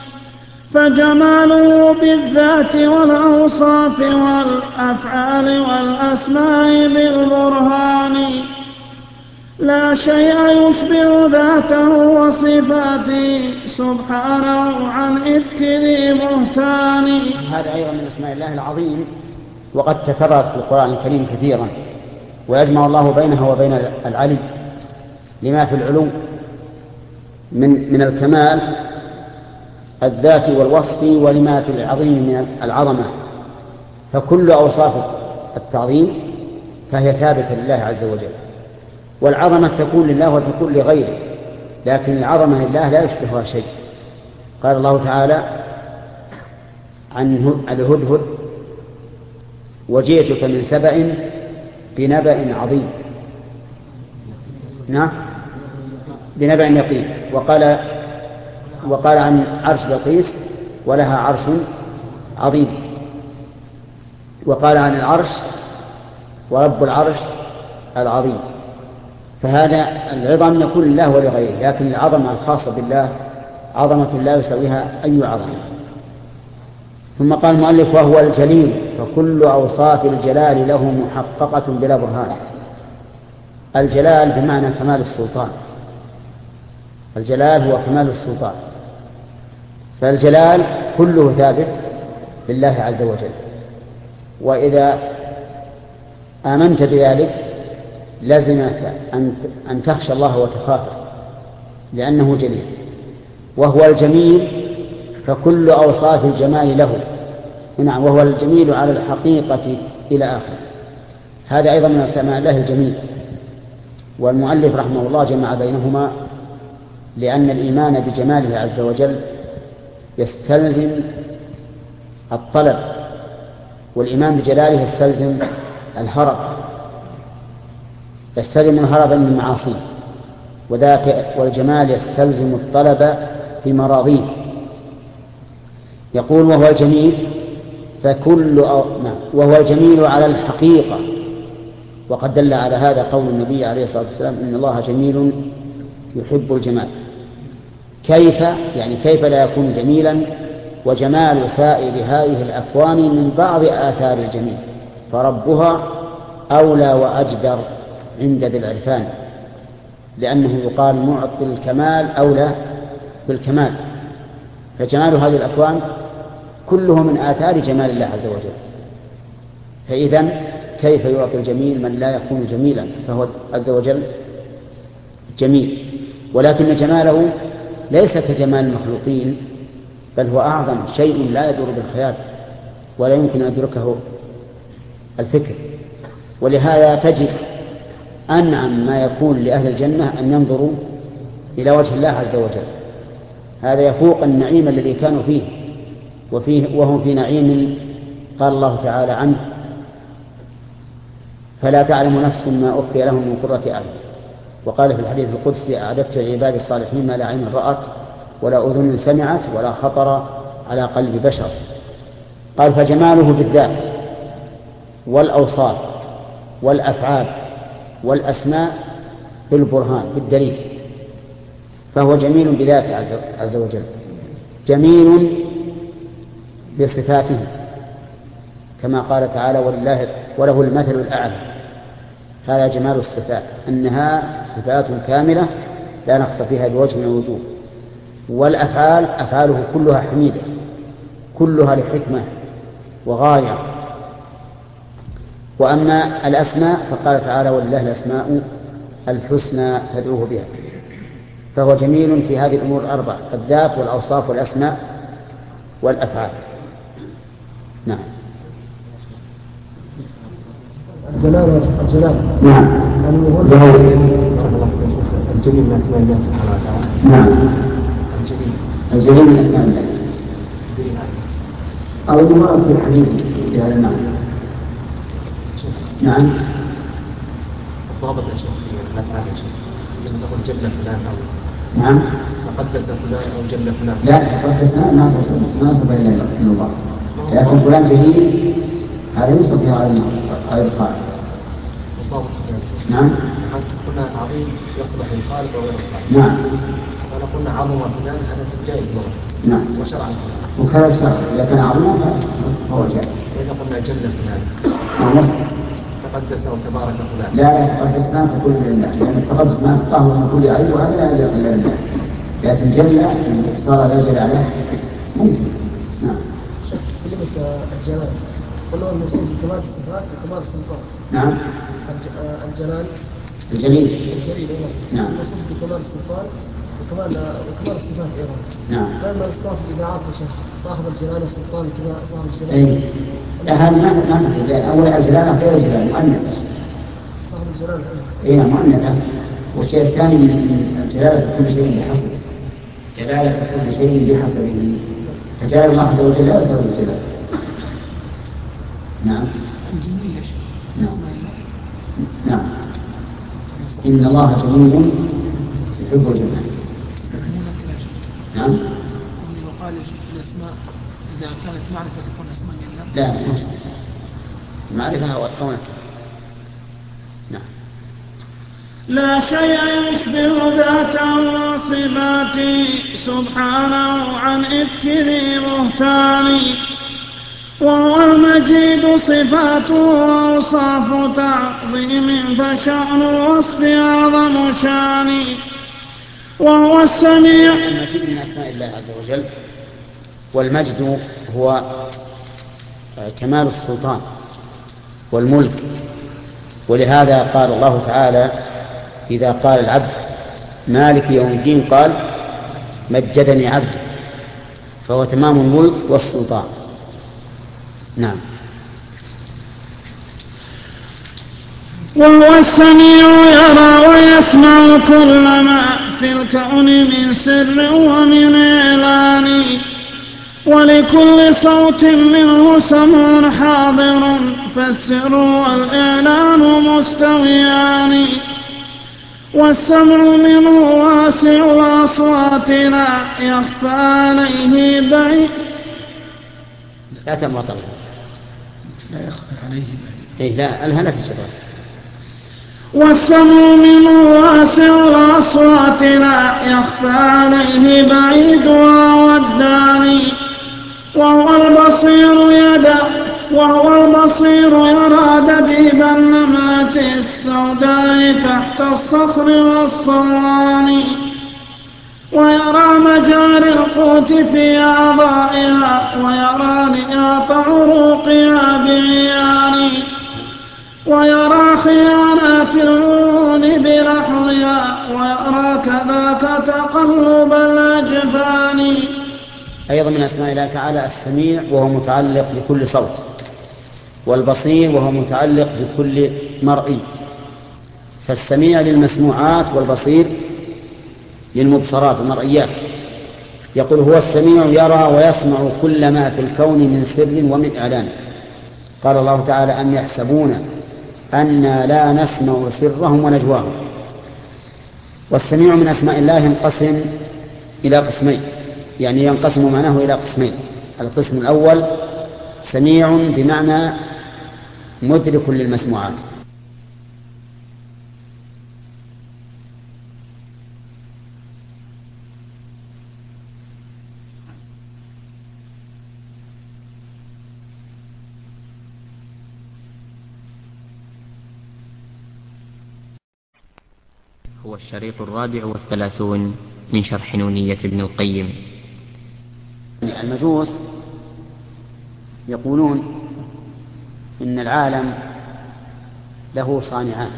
فجماله بالذات والأوصاف والأفعال والأسماء بالبرهان. لا شيء يشبه ذاته وصفاته سبحانه عن إفك ذي بهتان. هذا أيضا من اسماء الله العظيم، وقد تكررت في القرآن الكريم كثيرا، ويجمع الله بينها وبين العلي لما في العلو من الكمال الذاتي والوصفي، ولما في العظيم من العظمة. فكل أوصاف التعظيم فهي ثابتة لله عز وجل، والعظمة تكون لله وتكون لغيره، لكن العظمة لله لا يشبهها شيء. قال الله تعالى عن الهدهد: وجئتك من سبأ بنبأ عظيم. نعم، بنبأ يقين. وقال عن عرش بلقيس: ولها عرش عظيم. وقال عن العرش: ورب العرش العظيم. فهذا العظم يكون لله ولغيره، لكن العظمة الخاصة بالله عظمة لا يساويها أي عظمة. ثم قال المؤلف: وهو الجليل فكل أوصاف الجلال له محققة بلا برهان. الجلال بمعنى كمال السلطان، الجلال هو كمال السلطان، فالجلال كله ثابت لله عز وجل. وإذا آمنت بذلك لازمك أن تخشى الله وتخافه، لأنه جليل. وهو الجميل فكل أوصاف الجمال له. نعم، وهو الجميل على الحقيقة إلى آخر. هذا أيضا من أسماء الله الجميل. والمؤلف رحمه الله جمع بينهما لأن الإيمان بجماله عز وجل يستلزم الطلب، والإيمان بجلاله يستلزم الهرب، يستلزم الهرب من المعاصي، وذاك والجمال يستلزم الطلب بمراضيه. يقول وهو الجميل وهو الجميل على الحقيقة، وقد دل على هذا قول النبي عليه الصلاة والسلام إن الله جميل يحب الجمال. كيف؟ يعني كيف لا يكون جميلا وجمال سائر هذه الأكوان من بعض آثار الجميل، فربها أولى وأجدر عند ذي العرفان، لأنه يقال معطي الكمال أولى بالكمال، فجمال هذه الأكوان كله من آثار جمال الله عز وجل. فإذن كيف يعطي الجميل من لا يكون جميلا؟ فهو عز وجل جميل، ولكن جماله ليس كجمال المخلوقين، بل هو أعظم شيء لا يدور بالخيال ولا يمكن أن يدركه الفكر. ولهذا تجد أنعم ما يكون لأهل الجنة أن ينظروا إلى وجه الله عز وجل، هذا يفوق النعيم الذي كانوا فيه وهم في نعيم قال الله تعالى عنه فلا تعلم نفس ما أخفي لهم من قرة أعين. وقال في الحديث القدسي أعددت لعباد الصالحين ما لا عين رأت ولا أذن سمعت ولا خطر على قلب بشر. قال فجماله بالذات والأوصاف والأفعال والأسماء بالبرهان بالدليل، فهو جميل بذاته عز وجل، جميل بصفاته كما قال تعالى وله المثل الأعلى. هذا جمال الصفات، أنها صفات كاملة لا نقص فيها بوجه من الوجوه. والأفعال أفعاله كلها حميدة، كلها لحكمة وغاية. وأما الأسماء فقال تعالى ولله الأسماء الحسنى فادعوه بها، فهو جميل في هذه الأمور الأربع: الذات والأوصاف والأسماء والأفعال. نعم. الجلال نعم. الجليل من أسماء الله سبحانه وتعالى. نعم. الجليل من أسماء الله أو المراد في الحديث في هذا المعنى. نعم. ضابط الأشياء في الأفعال يا شيخ، لما تقول جل فلان أو نعم تقدس فلان أو جل فلان. لا تقدس ما نصب إلا الله، لكن فلان جليل هذا يوصف فيها غير الخالق. نعم. قلنا عظيم يصلح للخالق وغير الخالق. نعم. فأنا قلنا عظم فلان هذا جائز لغة. نعم. وشرعا وكذا شرع، إذا كان عظيما فهو جائز. وإذا قلنا جل فلان تقدس وتبارك فلان. لا تقدس ما تقول لله، لأن التقدس ما تطهر من كل عيب وهذا لا يليق إلا بالله. لكن جل صار لا جل عليه ممكن. نعم. كلمة الجلال قلنا الموصول بكمال الصفات وكمال السلطان. نعم. الجلال الجليل. نعم. الموصول بكمال السلطان وكمال الصفات أيضا. نعم. لما يصطاف الإذاعات يا شيخ صاحب الجلال والسلطان كذا صاحب الجلال. أي. لا هذا ما تدري، أول الجلالة غير الجلال مؤنث. صاحب الجلال. إيه مؤنثة. والشيء الثاني من الجلالة كل شيء بحسبه. جلالة كل شيء بحسبه. فجلال الله عز وجل لا يساوي الجلال. نعم. نعم. إن الله جميل يحب الجمال. نعم. وقال في الأسماء إذا كانت معرفة تكون أسماء الله. لا معرفة أو نعم. لا شيء يشبه ذاته وصفاته سبحانه عن إفكه بهتاني، وهو المجيد صفاته وأوصاف تعظيم فشأن الوصف أعظم شان، وهو السميع. المجيد من أسماء الله عز وجل، والمجد هو كمال السلطان والملك. ولهذا قال الله تعالى إذا قال العبد مالك يوم الدين قال مجدني عبد، فهو تمام الملك والسلطان. نعم. وهو السميع يرى ويسمع كل ما في الكون من سر ومن إعلان ولكل صوت منه سمع حاضر فالسر والإعلان مستويان والسمع منه واسع الأصوات لا يخفى عليه بعيد لا تمطر لا يخفى عليه بعيد لا الهنا في الشباب والسمع منه واسع الأصوات لا يخفى عليه بعيد وهو الداني وهو البصير يرى دبيب النملة السوداء تحت الصخر والصوان ويرى مجاري القوت في أعضائها ويرى نياط عروقها بعيان ويرى خيانات العيون بلحظها ويرى كذاك تقلب الأجفان. أيضا من أسماء الله تعالى السميع وهو متعلق بكل صوت والبصير وهو متعلق بكل مرئي فالسميع للمسموعات والبصير للمبصرات والمرئيات. يقول هو السميع يرى ويسمع كل ما في الكون من سر ومن إعلان. قال الله تعالى أم يحسبون أنا لا نسمع سرهم ونجواهم. والسميع من أسماء الله ينقسم إلى قسمين يعني ينقسم معناه إلى قسمين. القسم الأول سميع بمعنى مدرك للمسموعات هو الشريط 34 من شرح نونية ابن القيم. المجوس يقولون إن العالم له صانعان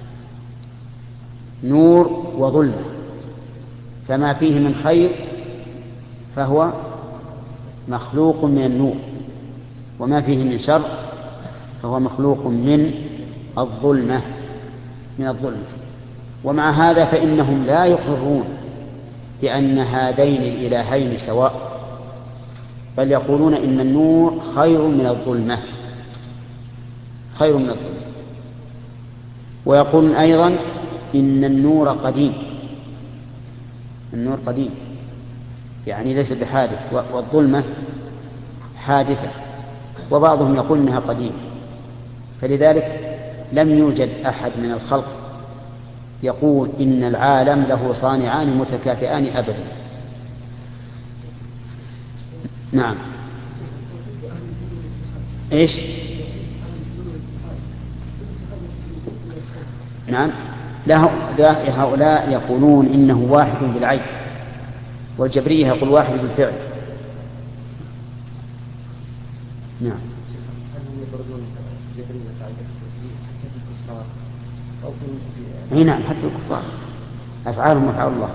نور وظلمة فما فيه من خير فهو مخلوق من النور وما فيه من شر فهو مخلوق من الظلمة ومع هذا فإنهم لا يقرون بأن هذين الإلهين سواء بل يقولون إن النور خير من الظلمة ويقولون أيضا إن النور قديم يعني ليس بحادث والظلمة حادثة وبعضهم يقول إنها قديم فلذلك لم يوجد أحد من الخلق يقول إن العالم له صانعان متكافئان أبدا. نعم إيش نعم هؤلاء يقولون إنه واحد بالعين والجبرية يقول واحد بالفعل. نعم نعم حتى الكفار أفعالهم أفعال الله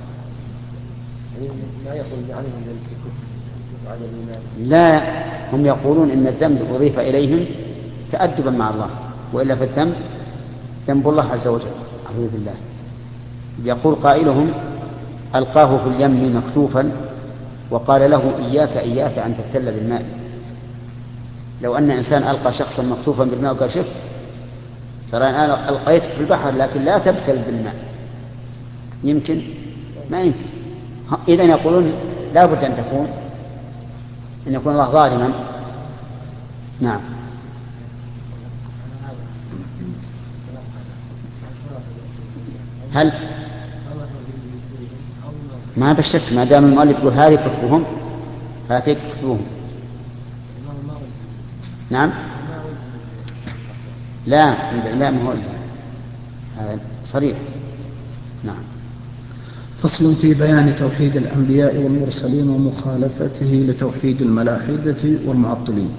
لا هم يقولون إن الذنب أضيف إليهم تأدبا مع الله وإلا فالذنب ذنب الله عز وجل. أعوذ بالله. يقول قائلهم ألقاه في اليم مكتوفا وقال له إياك أن تبتل بالماء. لو أن إنسان ألقى شخصا مكتوفا بالماء وقال شف ترى أنا ألقيتك في البحر لكن لا تبتل بالماء يمكن ما يمكن. إذن يقولون لا بد أن يكون الله ظالما. نعم هل ما بالشك ما دام المؤلف يقول هذه كتبهم فاتيك كتبهم. نعم لا ما هو هذا صريح. نعم. فصل في بيان توحيد الأنبياء والمرسلين ومخالفته لتوحيد الملاحدة والمعطلين.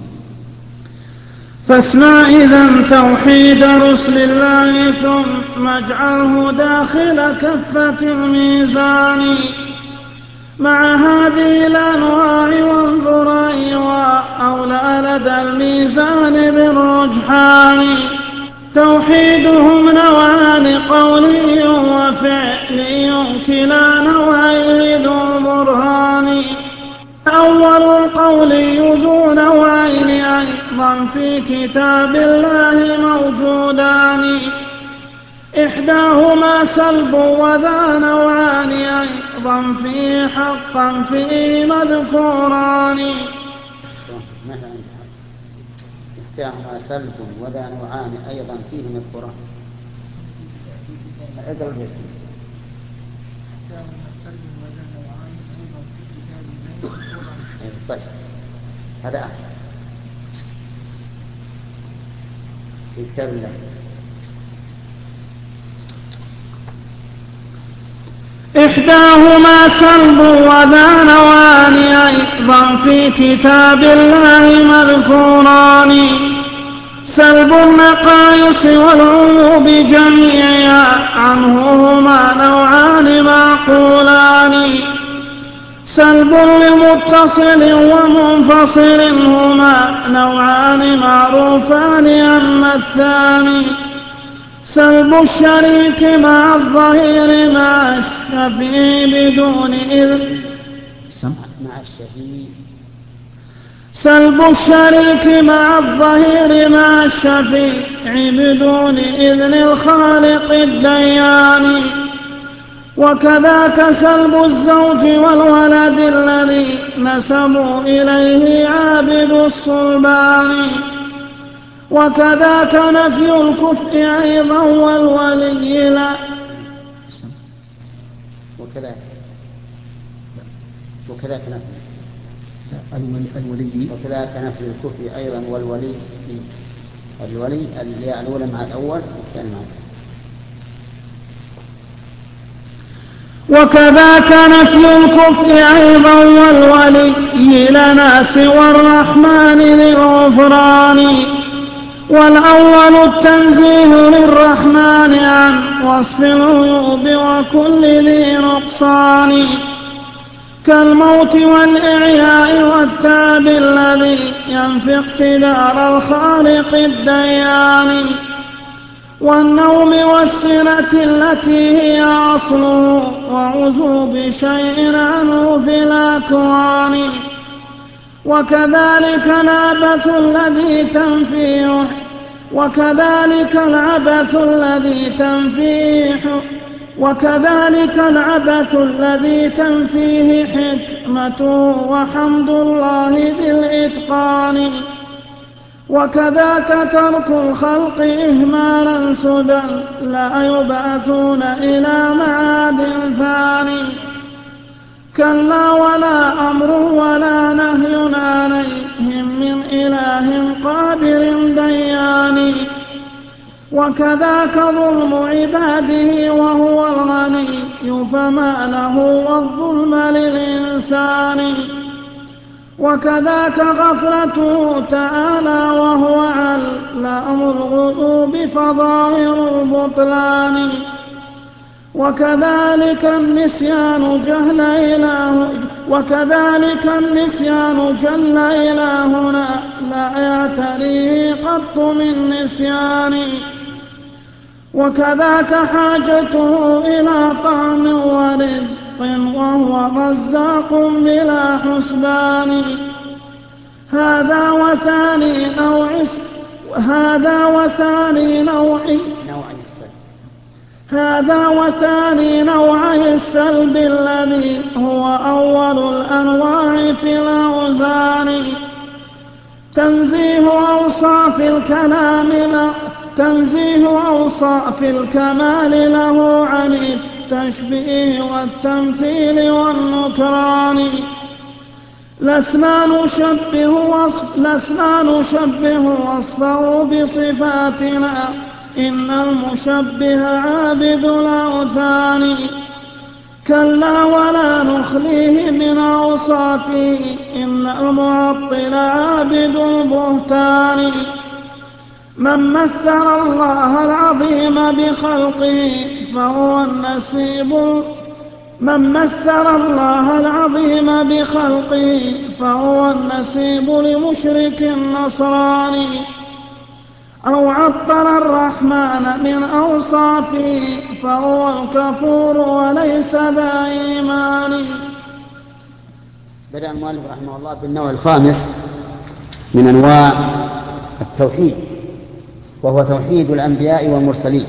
فاسمع إذن توحيد رسل الله ثم اجعله داخل كفة الميزان مع هذه الأنواع وانظر أيها أولى لدى الميزان بالرجحان توحيدهم نوعان قولي وفعلي كلا نوعين ذو برهان. أول القولي ذو نوعين أيضا في كتاب الله موجودان، إحداهما سلب وذا نوعان أيضا في حقا فيه مذكوران. إحداهما سلب وذا نوعان أيضا فيه مذكوران. طيب هذا أحسن في كتاب الله. إحداهما سلب وذا نوعان أيضا في كتاب الله مذكوران، سلب النقائص والعيوب جميعا عنه هما نوعان معقولان، سلب لمتصل ومنفصل هما نوعان معروفان أما الثاني، سلب الشريك مع الظهير مع الشفيع بدون إذن، سلب الشريك مع الظهير مع الشفيع بدون إذن الخالق الديان، وكذاك سلب الزوج والولد الذي نسبوا إليه عابد الصلبان، وكذاك نفي الكفء أيضا والولي لا وكذاك نفي الكفء أيضا والولي، الولي الأولى مع الأول والثاني مع الثاني. وكذاك نفي الكفء أيضا والولي لنا سوى الرحمن للغفران، والأول التنزيه للرحمن عن وصف العيوب وكل ذي نقصان، كالموت والإعياء والتعب الذي ينفي اقتدار الخالق الديان، والنوم والسنة التي هي أصله وعزوب شيء عنه في الأكوان، وكذلك العبث الذي تنفيه وكذلك العبث الذي تنفيه حكمته وحمد الله ذي الإتقان، وكذاك ترك الخلق إهمالا سدى لا يبعثون إلى معاد ثاني، كلا ولا أمر ولا نهي عليهم من إله قادر ديان، وكذاك ظلم عباده وهو الغني فما له والظلم للإنسان، وكذاك غفلته تعالى وهو علام الغيوب فظاهر البطلان، وكذلك النسيان جل إلهنا لا يعتريه قط من نسيان، وكذاك حاجته إلى طعم ورزق وهو رزاق بلا حسبان، هذا وثاني نوعي السلب الذي هو أول الأنواع في الأوزان، تنزيه أوصاف الكمال له عن التشبيه والتمثيل والنكران، لسنا نشبه وصفه بصفاتنا إن المشبه عابد الأوثان، كلا ولا نخليه من أوصافه إن المعطل عابد البهتان، من مثل الله العظيم بخلقه فهو النسيب لمشرك النصراني، أو عطل الرحمن من أوصافه فهو الكفور وليس ذا إيمان. بدأ المؤلف رحمه الله بالنوع الخامس من أنواع التوحيد، وهو توحيد الأنبياء والمرسلين،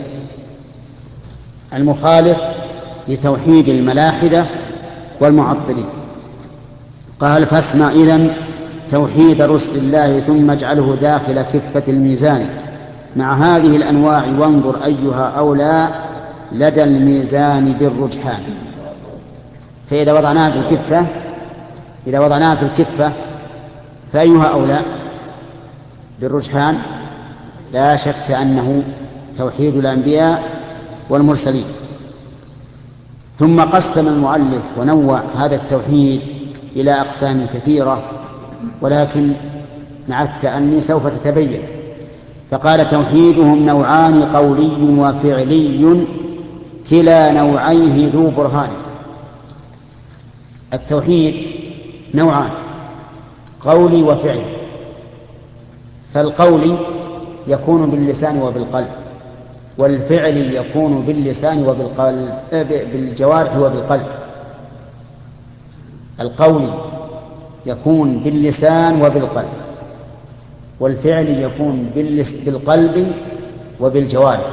المخالف لتوحيد الملاحدة والمعطلين. قال: فاسمع إذن توحيد رسل الله ثم اجعله داخل كفة الميزان مع هذه الأنواع وانظر أيها أولى لدى الميزان بالرجحان. فإذا وضعناها في الكفة فأيها أولى بالرجحان؟ لا شك أنه توحيد الأنبياء والمرسلين. ثم قسم المؤلف ونوع هذا التوحيد إلى أقسام كثيرة، ولكن مع التأني سوف تتبين. فقال: توحيدهم نوعان قولي وفعلي كلا نوعيه ذو برهان. التوحيد نوعان، قولي وفعلي. فالقولي يكون باللسان وبالقلب، والفعل يكون باللسان وبالقلب، بالجوارح وبالقلب. القولي يكون باللسان وبالقلب، والفعل يكون بالقلب وبالجوارح.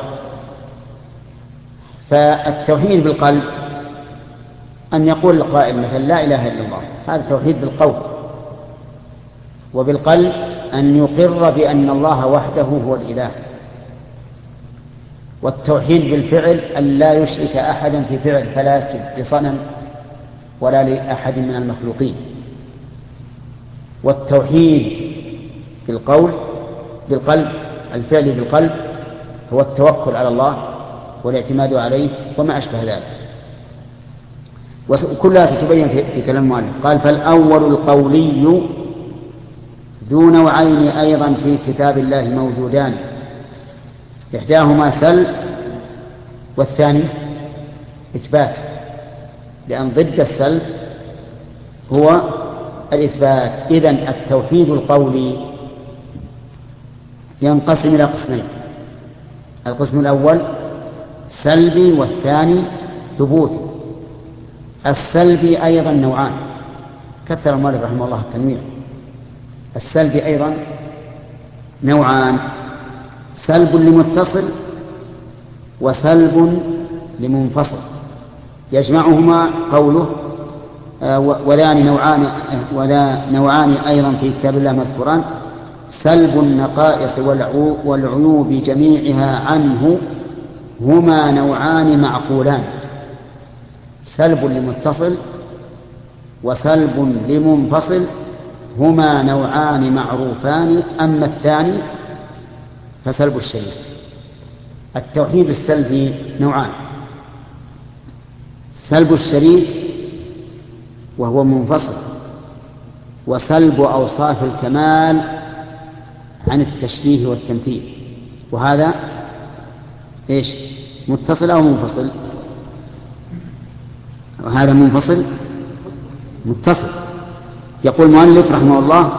فالتوحيد بالقلب أن يقول القائل مثلا لا إله إلا الله، هذا توحيد بالقول. وبالقلب أن يقر بأن الله وحده هو الإله. والتوحيد بالفعل أن لا يشرك أحدا في فعل، فلا يسجد لصنم ولا لأحد من المخلوقين. والتوحيد بالقلب الفعل بالقلب هو التوكل على الله والاعتماد عليه وما أشبه ذلك، وكلها ستبين في كلام المؤلف. قال: فالأول القولي ذو نوعين أيضا في كتاب الله موجودان، إحداهما سلب والثاني إثبات، لأن ضد السلب هو الإثبات. إذن التوحيد القولي ينقسم إلى قسمين: القسم الأول سلبي والثاني ثبوتي. السلبي أيضا نوعان، كثر المؤلف رحمه الله التنويع. السلبي أيضا نوعان: سلب لمتصل وسلب لمنفصل. يجمعهما قوله: ولا نوعان أيضا في كتاب الله مذكوران: سلب النقائص والعيوب جميعها عنه هما نوعان معقولان. سلب لمتصل وسلب لمنفصل هما نوعان معروفان. أما الثاني فسلب الشريك. التوحيد السلبي نوعان: سلب الشريك وهو منفصل، وسلب أوصاف الكمال عن التشبيه والتمثيل. وهذا إيش؟ متصل أو منفصل؟ وهذا منفصل متصل. يقول المؤلف رحمه الله: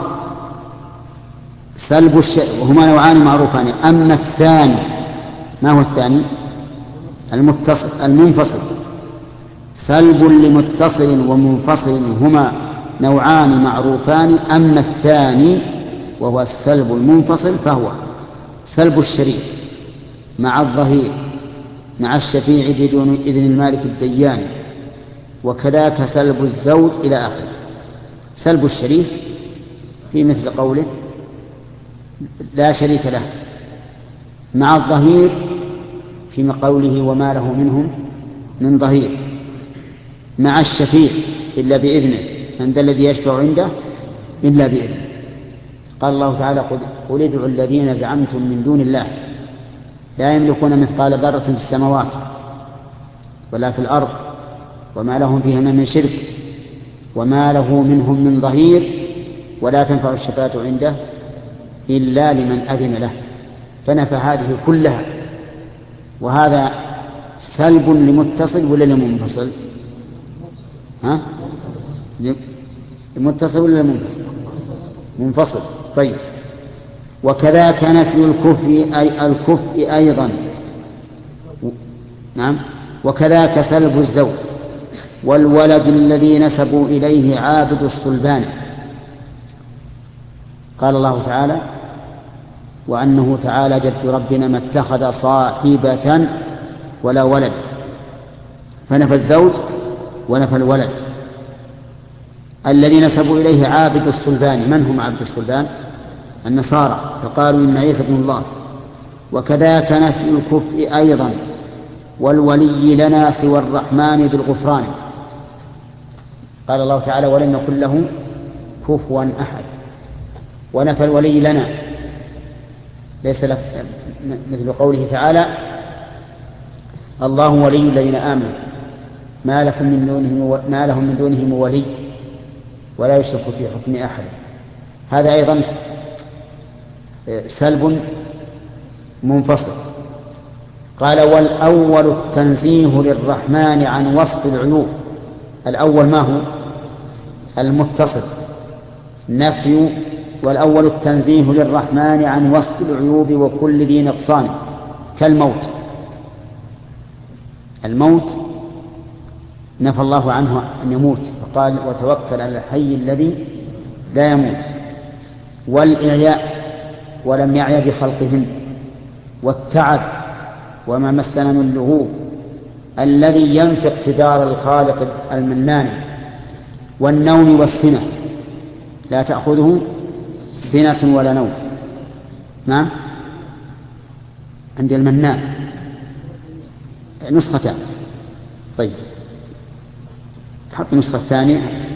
سلب الشيء وهما نوعان معروفان. أما الثاني، ما هو الثاني؟ المنفصل. سلب لمتصل ومنفصل هما نوعان معروفان. أما الثاني وهو السلب المنفصل فهو سلب الشريك مع الظهير مع الشفيع بدون إذن المالك الديان، وكذاك سلب الزوج إلى آخره. سلب الشريك في مثل قوله لا شريك له، مع الظهير في قوله وما له منهم من ظهير، مع الشفيع إلا بإذنه، من ذا الذي يشفع عنده إلا بإذنه. قال الله تعالى: قل ادعوا الذين زعمتم من دون الله لا يملكون مثقال ذرة في السماوات ولا في الأرض وما لهم فيهما من شرك وما له منهم من ظهير ولا تنفع الشفاعة عنده إلا لمن أذن له. فنفى هذه كلها. وهذا سلب لمتصل ولا لمنفصل؟ لمتصل ولا لمنفصل؟ منفصل. طيب، وكذاك نفي الكفء أيضا. نعم. وكذاك سلب الزوج والولد الذي نسبوا إليه عابد الصلبان. قال الله تعالى: وأنه تعالى جد ربنا ما اتخذ صاحبة ولا ولد، فنفى الزوج ونفى الولد. الذي نسبوا إليه عابد الصلبان، من هم عابد الصلبان؟ النصارى، فقالوا إن عيسى ابن الله. وكذاك نفي الكفء أيضا، والولي لنا سوى الرحمن ذو الغفران. قال الله تعالى: ولم يكن له كفوا أحد. ونفى الولي لنا، ليس لك مثل قوله تعالى: الله ولي الذين آمنوا ما لهم من دونه ولي ولا يشرك في حكم أحد. هذا أيضا سلب منفصل. قال: والأول التنزيه للرحمن عن وصف العيوب. الأول ما هو؟ المتصل، نفي. والأول التنزيه للرحمن عن وصف العيوب وكل ذي نقصان، كالموت. الموت نفى الله عنه أن يموت، فقال: وتوكل على الحي الذي لا يموت. والإعياء، ولم يعي بخلقهن. والتعب، وما مسنا من لغوب، الذي ينفي اقتدار الخالق المنان. والنوم والسنة، لا تأخذه سنة ولا نوم. نعم، عند المنان نسختان. طيب، حط النسخة الثانية.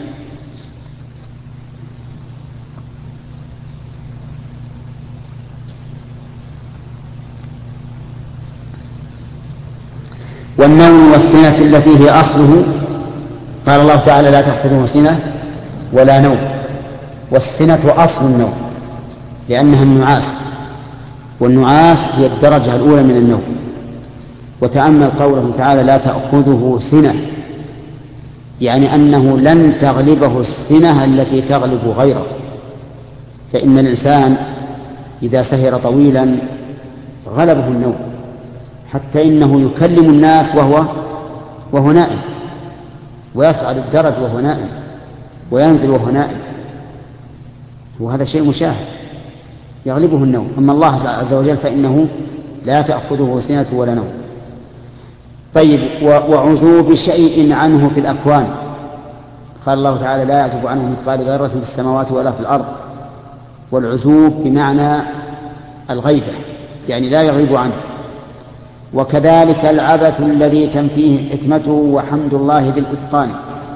والنوم والسنة التي هي أصله. قال الله تعالى: لا تأخذه سنة ولا نوم. والسنة أصل النوم لأنها النعاس، والنعاس هي الدرجة الأولى من النوم. وتأمل قوله تعالى: لا تأخذه سنة، يعني أنه لن تغلبه السنة التي تغلب غيره. فإن الإنسان إذا سهر طويلا غلبه النوم، حتى إنه يكلم الناس وهو نائم، ويصعد الدرج وهو نائم، وينزل وهو نائم، وهذا شيء مشاهد، يغلبه النوم. أما الله عز وجل فإنه لا تأخذه سنة ولا نوم. طيب، وعزوب شيء عنه في الأكوان. قال الله تعالى: لا يعزب عنه مثقال ذرة في السماوات ولا في الأرض. والعزوب بمعنى الغيبة، يعني لا يغيب عنه. وكذلك العبث الذي تنفيه حكمته وحمد الله ذي الإتقان.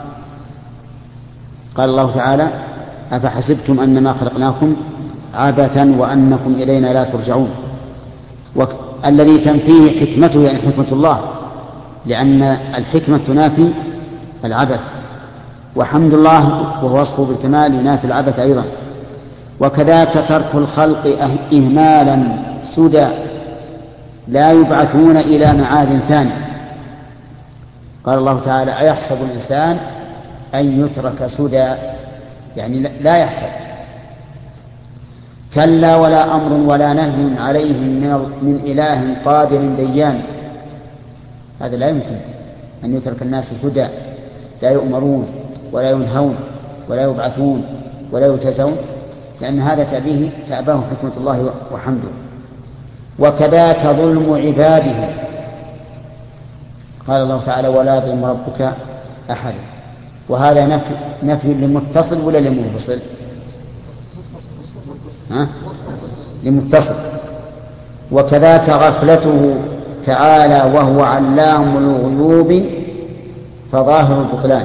قال الله تعالى: أفحسبتم أنما خلقناكم عبثا وأنكم إلينا لا ترجعون. الذي تنفيه حكمته يعني حكمة الله، لأن الحكمة تنافي العبث، وحمد الله وهو وصفه بالكمال ينافي العبث أيضا. وكذاك ترك الخلق إهمالا سدى لا يبعثون إلى معاد ثاني. قال الله تعالى: أيحسب الإنسان أن يترك سدى، يعني لا يحسب. كلا ولا أمر ولا نهي عليهم من إله قادر ديان. هذا لا يمكن أن يترك الناس سدى، لا يؤمرون ولا ينهون ولا يبعثون ولا يجزون، لأن هذا تأباه حكمة الله وحمده. وكذاك ظلم عباده. قال الله تعالى: ولا يظلم ربك أحد. وهذا نفي لمتصل ولا لمنفصل؟ لمتصل. وكذاك غفلته تعالى وهو علام الغيوب فظاهر البطلان.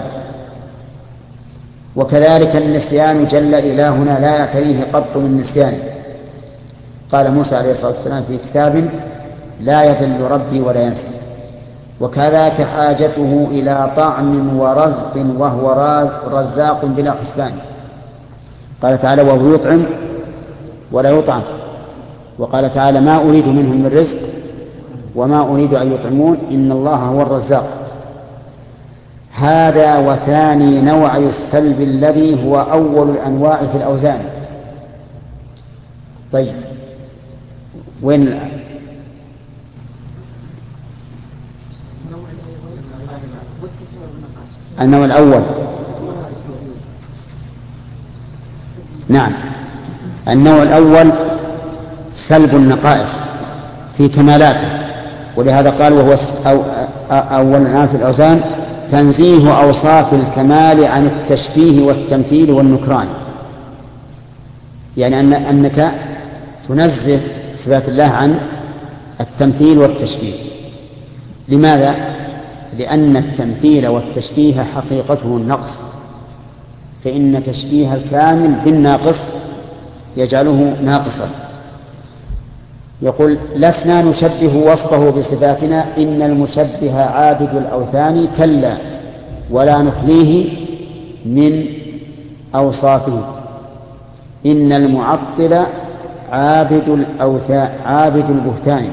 وكذلك النسيان جل إلهنا لا يعتريه قط من نسيانه. قال موسى عليه الصلاة والسلام في كتاب: لا يضل ربي ولا ينسى. وكذاك حاجته إلى طعم ورزق وهو رزاق بلا حسبان. قال تعالى: وهو يطعم ولا يطعم. وقال تعالى: ما أريد منهم من رزق وما أريد أن يطعمون إن الله هو الرزاق. هذا وثاني نوع السلب الذي هو أول الأنواع في الأوزان. طيب، وين النوع الأول؟ نعم، النوع الأول سلب النقائص في كمالاته، ولهذا قال وهو أول ما في الأوزان تنزيه أوصاف الكمال عن التشبيه والتمثيل والنكران، يعني أنك تنزه صفات الله عن التمثيل والتشبيه. لماذا؟ لأن التمثيل والتشبيه حقيقته النقص، فإن تشبيه الكامل بالناقص يجعله ناقصا. يقول لسنا نشبه وصفه بصفاتنا، إن المشبه عابد الأوثان كلا ولا نخليه من أوصافه، إن المعطل عابد الأوثان عابد البهتان.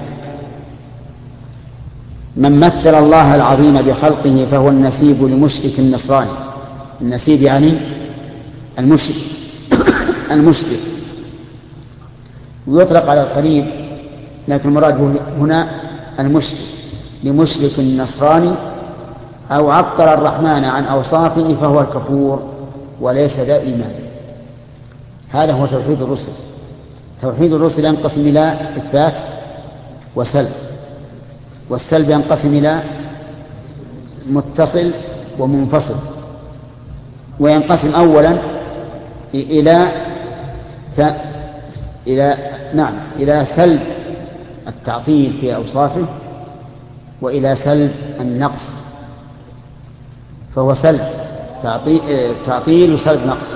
من مثل الله العظيم بخلقه فهو النسيب لمشرك النصراني. النسيب يعني المشرك المشرك، ويطلق على القريب، لكن المراد هنا المشرك لمشرك النصراني، أو عطل الرحمن عن أوصافه فهو الكفور وليس ذا إيمان. هذا هو توحيد الرسل. توحيد الرسل ينقسم إلى إثبات وسلب، والسلب ينقسم إلى متصل ومنفصل، وينقسم أولا إلى سلب التعطيل في أوصافه، وإلى سلب النقص، فهو سلب تعطيل وسلب نقص.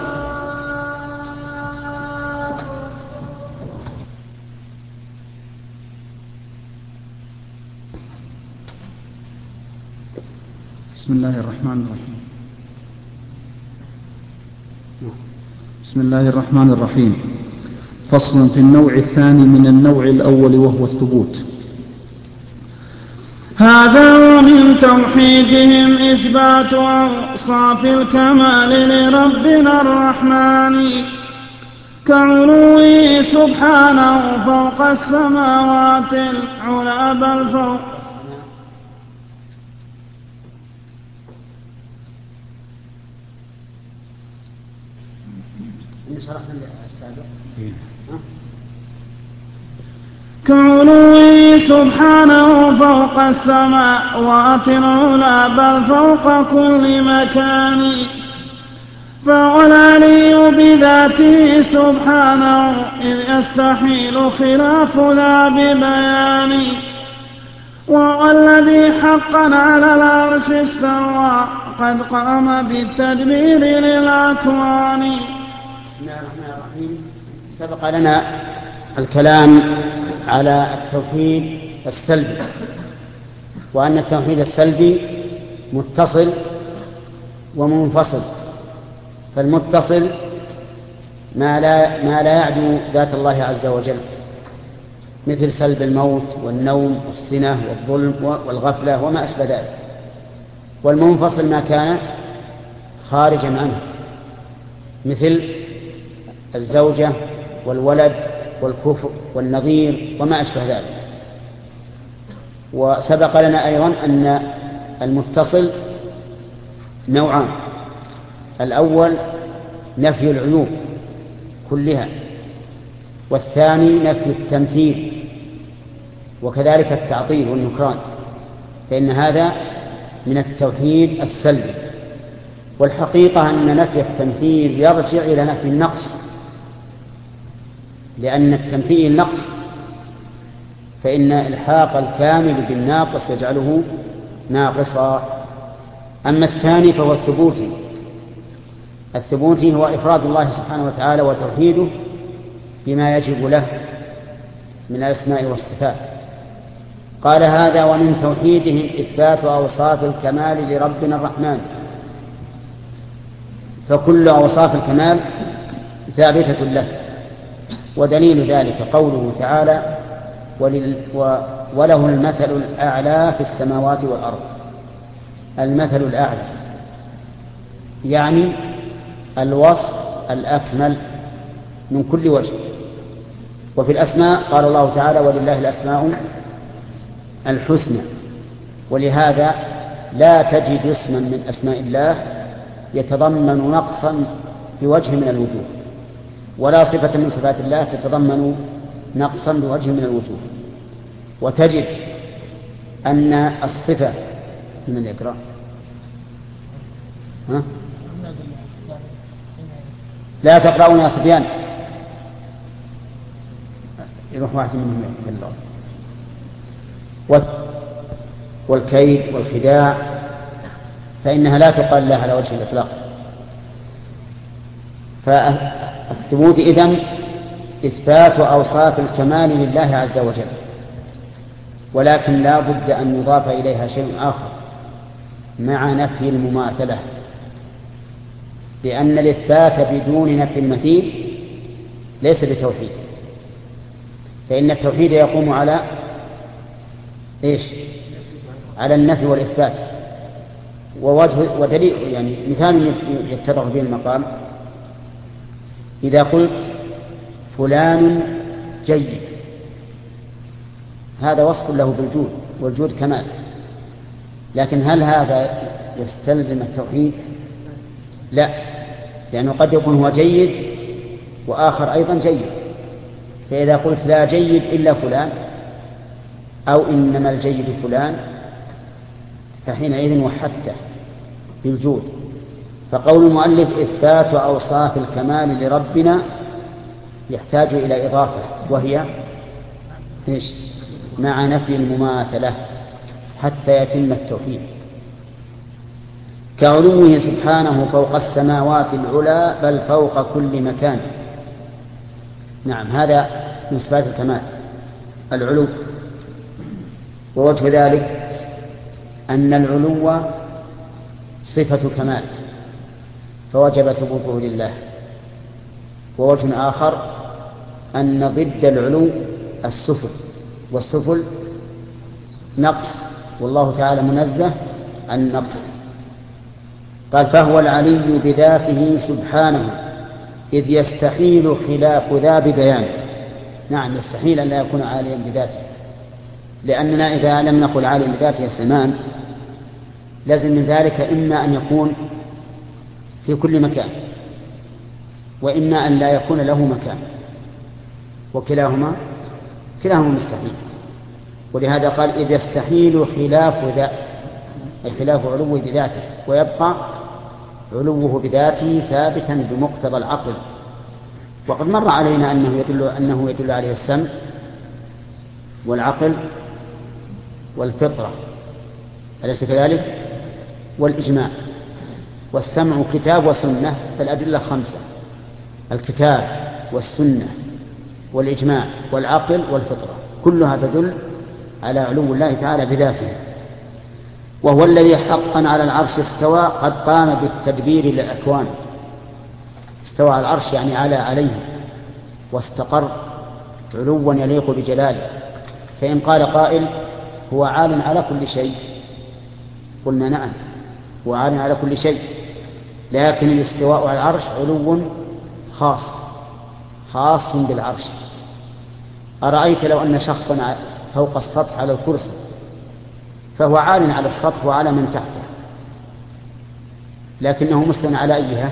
بسم الله الرحمن الرحيم. بسم الله الرحمن الرحيم. فصل في النوع الثاني من النوع الأول وهو الثبوت. هذا من توحيدهم إثبات أوصاف الكمال لربنا الرحمن، كعلوه سبحانه فوق السماوات العلى بل فوق كعلوه سبحانه فوق السماوات العلى بل فوق كل مكان، فهو العلي بذاته سبحانه إذ يستحيل خلاف ذا ببيان، وهو الذي حقا على العرش استوى قد قام بالتدبير للأكوان. بسم الله الرحمن الرحيم. سبق لنا الكلام على التوحيد السلبي، وأن التوحيد السلبي متصل ومنفصل. فالمتصل ما لا يعدو ذات الله عز وجل، مثل سلب الموت والنوم والسنة والظلم والغفلة وما أشبه ذلك. والمنفصل ما كان خارجا عنه، مثل الزوجة والولد والكفر والنظير وما أشبه ذلك. وسبق لنا أيضا أن المتصل نوعان: الأول نفي العيوب كلها، والثاني نفي التمثيل، وكذلك التعطيل والنكران، فإن هذا من التوحيد السلبي. والحقيقة أن نفي التمثيل يرجع إلى نفي النقص، لأن التمثيل نقص، فإن إلحاق الكامل بالناقص يجعله ناقصا. أما الثاني فهو الثبوتي. الثبوتي هو إفراد الله سبحانه وتعالى وتوحيده بما يجب له من الأسماء والصفات. قال هذا ومن توحيدهم إثبات أوصاف الكمال لربنا الرحمن، فكل أوصاف الكمال ثابتة له. ودليل ذلك قوله تعالى وله المثل الأعلى في السماوات والأرض. المثل الأعلى يعني الوصف الأكمل من كل وجه، وفي الأسماء قال الله تعالى ولله الأسماء الحسنى، ولهذا لا تجد اسما من أسماء الله يتضمن نقصا بوجه من الوجوه، ولا صفة من صفات الله تتضمن نقصا بوجه من الوجوه. وتجد أن الصفة من الإقرار لا تقرأون يا صبيان، يروح واحد منهم بالله. والكيد والخداع فإنها لا تقال لها على وجه الإطلاق. فالثبوت إذن إثبات أوصاف الكمال لله عز وجل، ولكن لا بد أن يضاف إليها شيء آخر مع نفي المماثلة، لأن الإثبات بدون نفي المثيل ليس بتوحيد، فإن التوحيد يقوم على إيش؟ على النفي والإثبات. ووجه ودليل يعني مثال يتضح به المقام، إذا قلت فلان جيد، هذا وصف له بالجود، والجود كمال، لكن هل هذا يستلزم التوحيد؟ لا، لأنه قد يكون هو جيد وآخر أيضا جيد. فإذا قلت لا جيد إلا فلان أو إنما الجيد فلان فحينئذ وحدته بالجود. فقول المؤلف إثبات أوصاف الكمال لربنا يحتاج إلى إضافة، وهي إيش؟ مع نفي المماثلة حتى يتم التوحيد، كعلوه سبحانه فوق السماوات العلى بل فوق كل مكان. نعم، هذا من صفات الكمال العلو. ووجه ذلك أن العلو صفة كمال فوجب ثبوته لله. ووجه آخر أن ضد العلو السفل، والسفل نقص، والله تعالى منزه عن النقص. قال فهو العلي بذاته سبحانه إذ يستحيل خلاف ذا ببيانه. نعم، يستحيل أن لا يكون عاليا بذاته، لأننا إذا لم نقل عاليا بذاته يا سلمان لازم من ذلك إما أن يكون في كل مكان، وإما أن لا يكون له مكان، وكلاهما مستحيل. ولهذا قال إذ يستحيل خلاف ذا، أي خلاف علوه بذاته، ويبقى علوه بذاته ثابتا بمقتضى العقل. وقد مر علينا أنه يدل عليه السمع والعقل والفطرة، أليس كذلك؟ والإجماع. والسمع كتاب وسنة، فالأدلة 5: الكتاب والسنة والإجماع والعقل والفطرة، كلها تدل على علو الله تعالى بذاته. وهو الذي حقا على العرش استوى قد قام بالتدبير للأكوان. استوى على العرش يعني عليه، واستقر علوا يليق بجلاله. فإن قال قائل هو عال على كل شيء، قلنا نعم، هو عال على كل شيء، لكن الاستواء على العرش علو خاص بالعرش. أرأيت لو أن شخصا فوق السطح على الكرسي، فهو عال على السطح وعلى من تحته، لكنه مستوى على أيها؟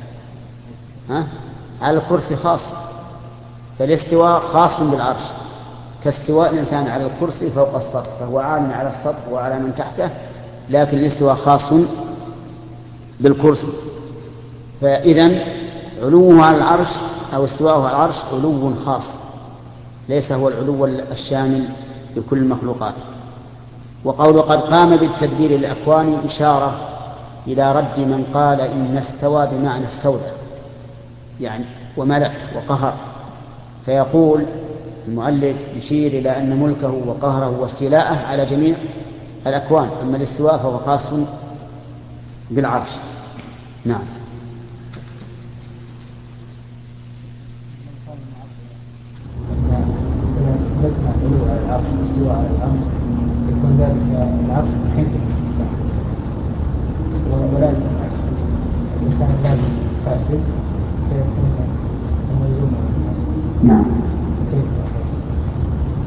على الكرسي خاص. فالاستواء خاص بالعرش، كاستواء الإنسان على الكرسي فوق السطح، فهو عال على السطح وعلى من تحته، لكن الاستواء خاص بالكرسي. فإذن علوه على العرش أو استواءه على العرش علو خاص، ليس هو العلو الشامل لكل المخلوقات. وقول قد قام بالتدبير للأكوان إشارة إلى رد من قال إن استوى بمعنى استولى، يعني وملك وقهر. فيقول المؤلف يشير إلى أن ملكه وقهره واستيلاءه على جميع الأكوان، أما الاستواء فهو خاص بالعرش. نعم. يكون ذلك العرش حيث ولا إن كان ذلك فاسد فيكون ملزوما. نعم. كيف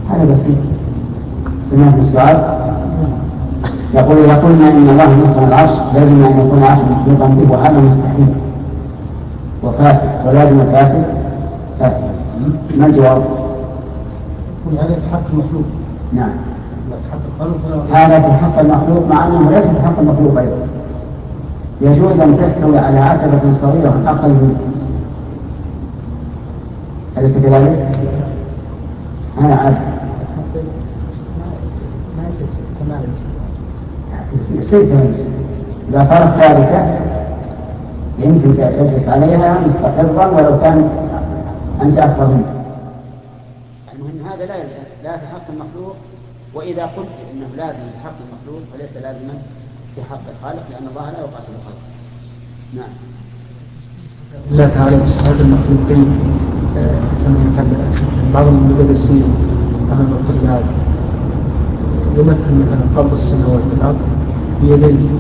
هذا بسيط. سمعت السؤال يقول إذا قلنا إن الله يملك العرش لازم أن يكون العرش مخلوقا به وهذا مستحيل وفاسد ولازم الفاسد فاسد. ما الجواب؟ هذا في حق المخلوق. نعم في هذا في حق المخلوق مع أنه ليس في حق المخلوق أيضا. يجوز أن تستوي على عتبة صغيرة أقل منه، أليس كذلك؟ هذا عادي. يصير تنس إذا صارت ثابتة يمكن تجلس عليها مستقرا ولو كان أنت أكبر منه. المهم هذا لا يلزم لا في حق المخلوق، وإذا قلت إنه لازم في حق المخلوق فليس لازما في حق الخالق لأن الله لا يقاس بالخلق. نعم. الله تعالى بصفات المخلوقين كما يقال بعض المدرسين أمام الطلاب يمثل مثلا قبض السماوات والأرض بيدين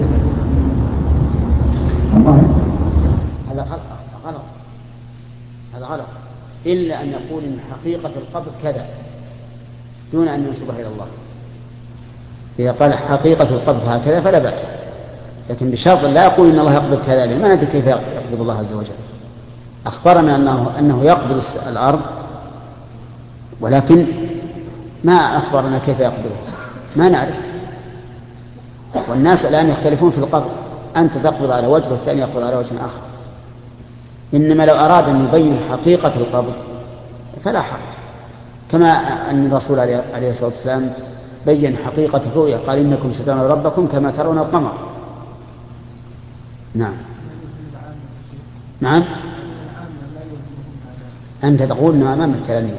هذا غلط. هذا غلط إلا أن يقول إن حقيقة القبض كذا دون أن ينسبها إلى الله. إذا قال حقيقة القبض هكذا فلا بأس، لكن بشرط لا يقول إن الله يقبض كذا، ما ندري كيف يقبض الله عز وجل. أخبرنا أنه يقبض الأرض ولكن ما أخبرنا كيف يقبضها، ما نعرف. والناس الآن يختلفون في القبض، أنت تقبض على وجه والثاني يقبض على وجه آخر. إنما لو أراد أن يبين حقيقة القبض فلا حرج، كما أن الرسول عليه الصلاة والسلام بين حقيقة الرؤيا قال إنكم سترون ربكم كما ترون القمر. نعم نعم. أنت تقول أنه أمام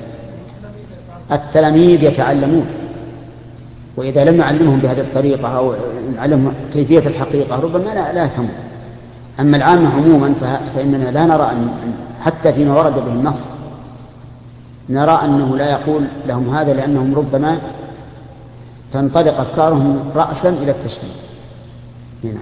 التلاميذ يتعلمون، وإذا لم نعلمهم بهذه الطريقة أو نعلمهم كيفية الحقيقة ربما لا يفهمون. أما العامة عموما فإننا لا نرى أن حتى فيما ورد به النص نرى أنه لا يقول لهم هذا، لأنهم ربما تنطلق أفكارهم رأسا إلى التشبيه. هنا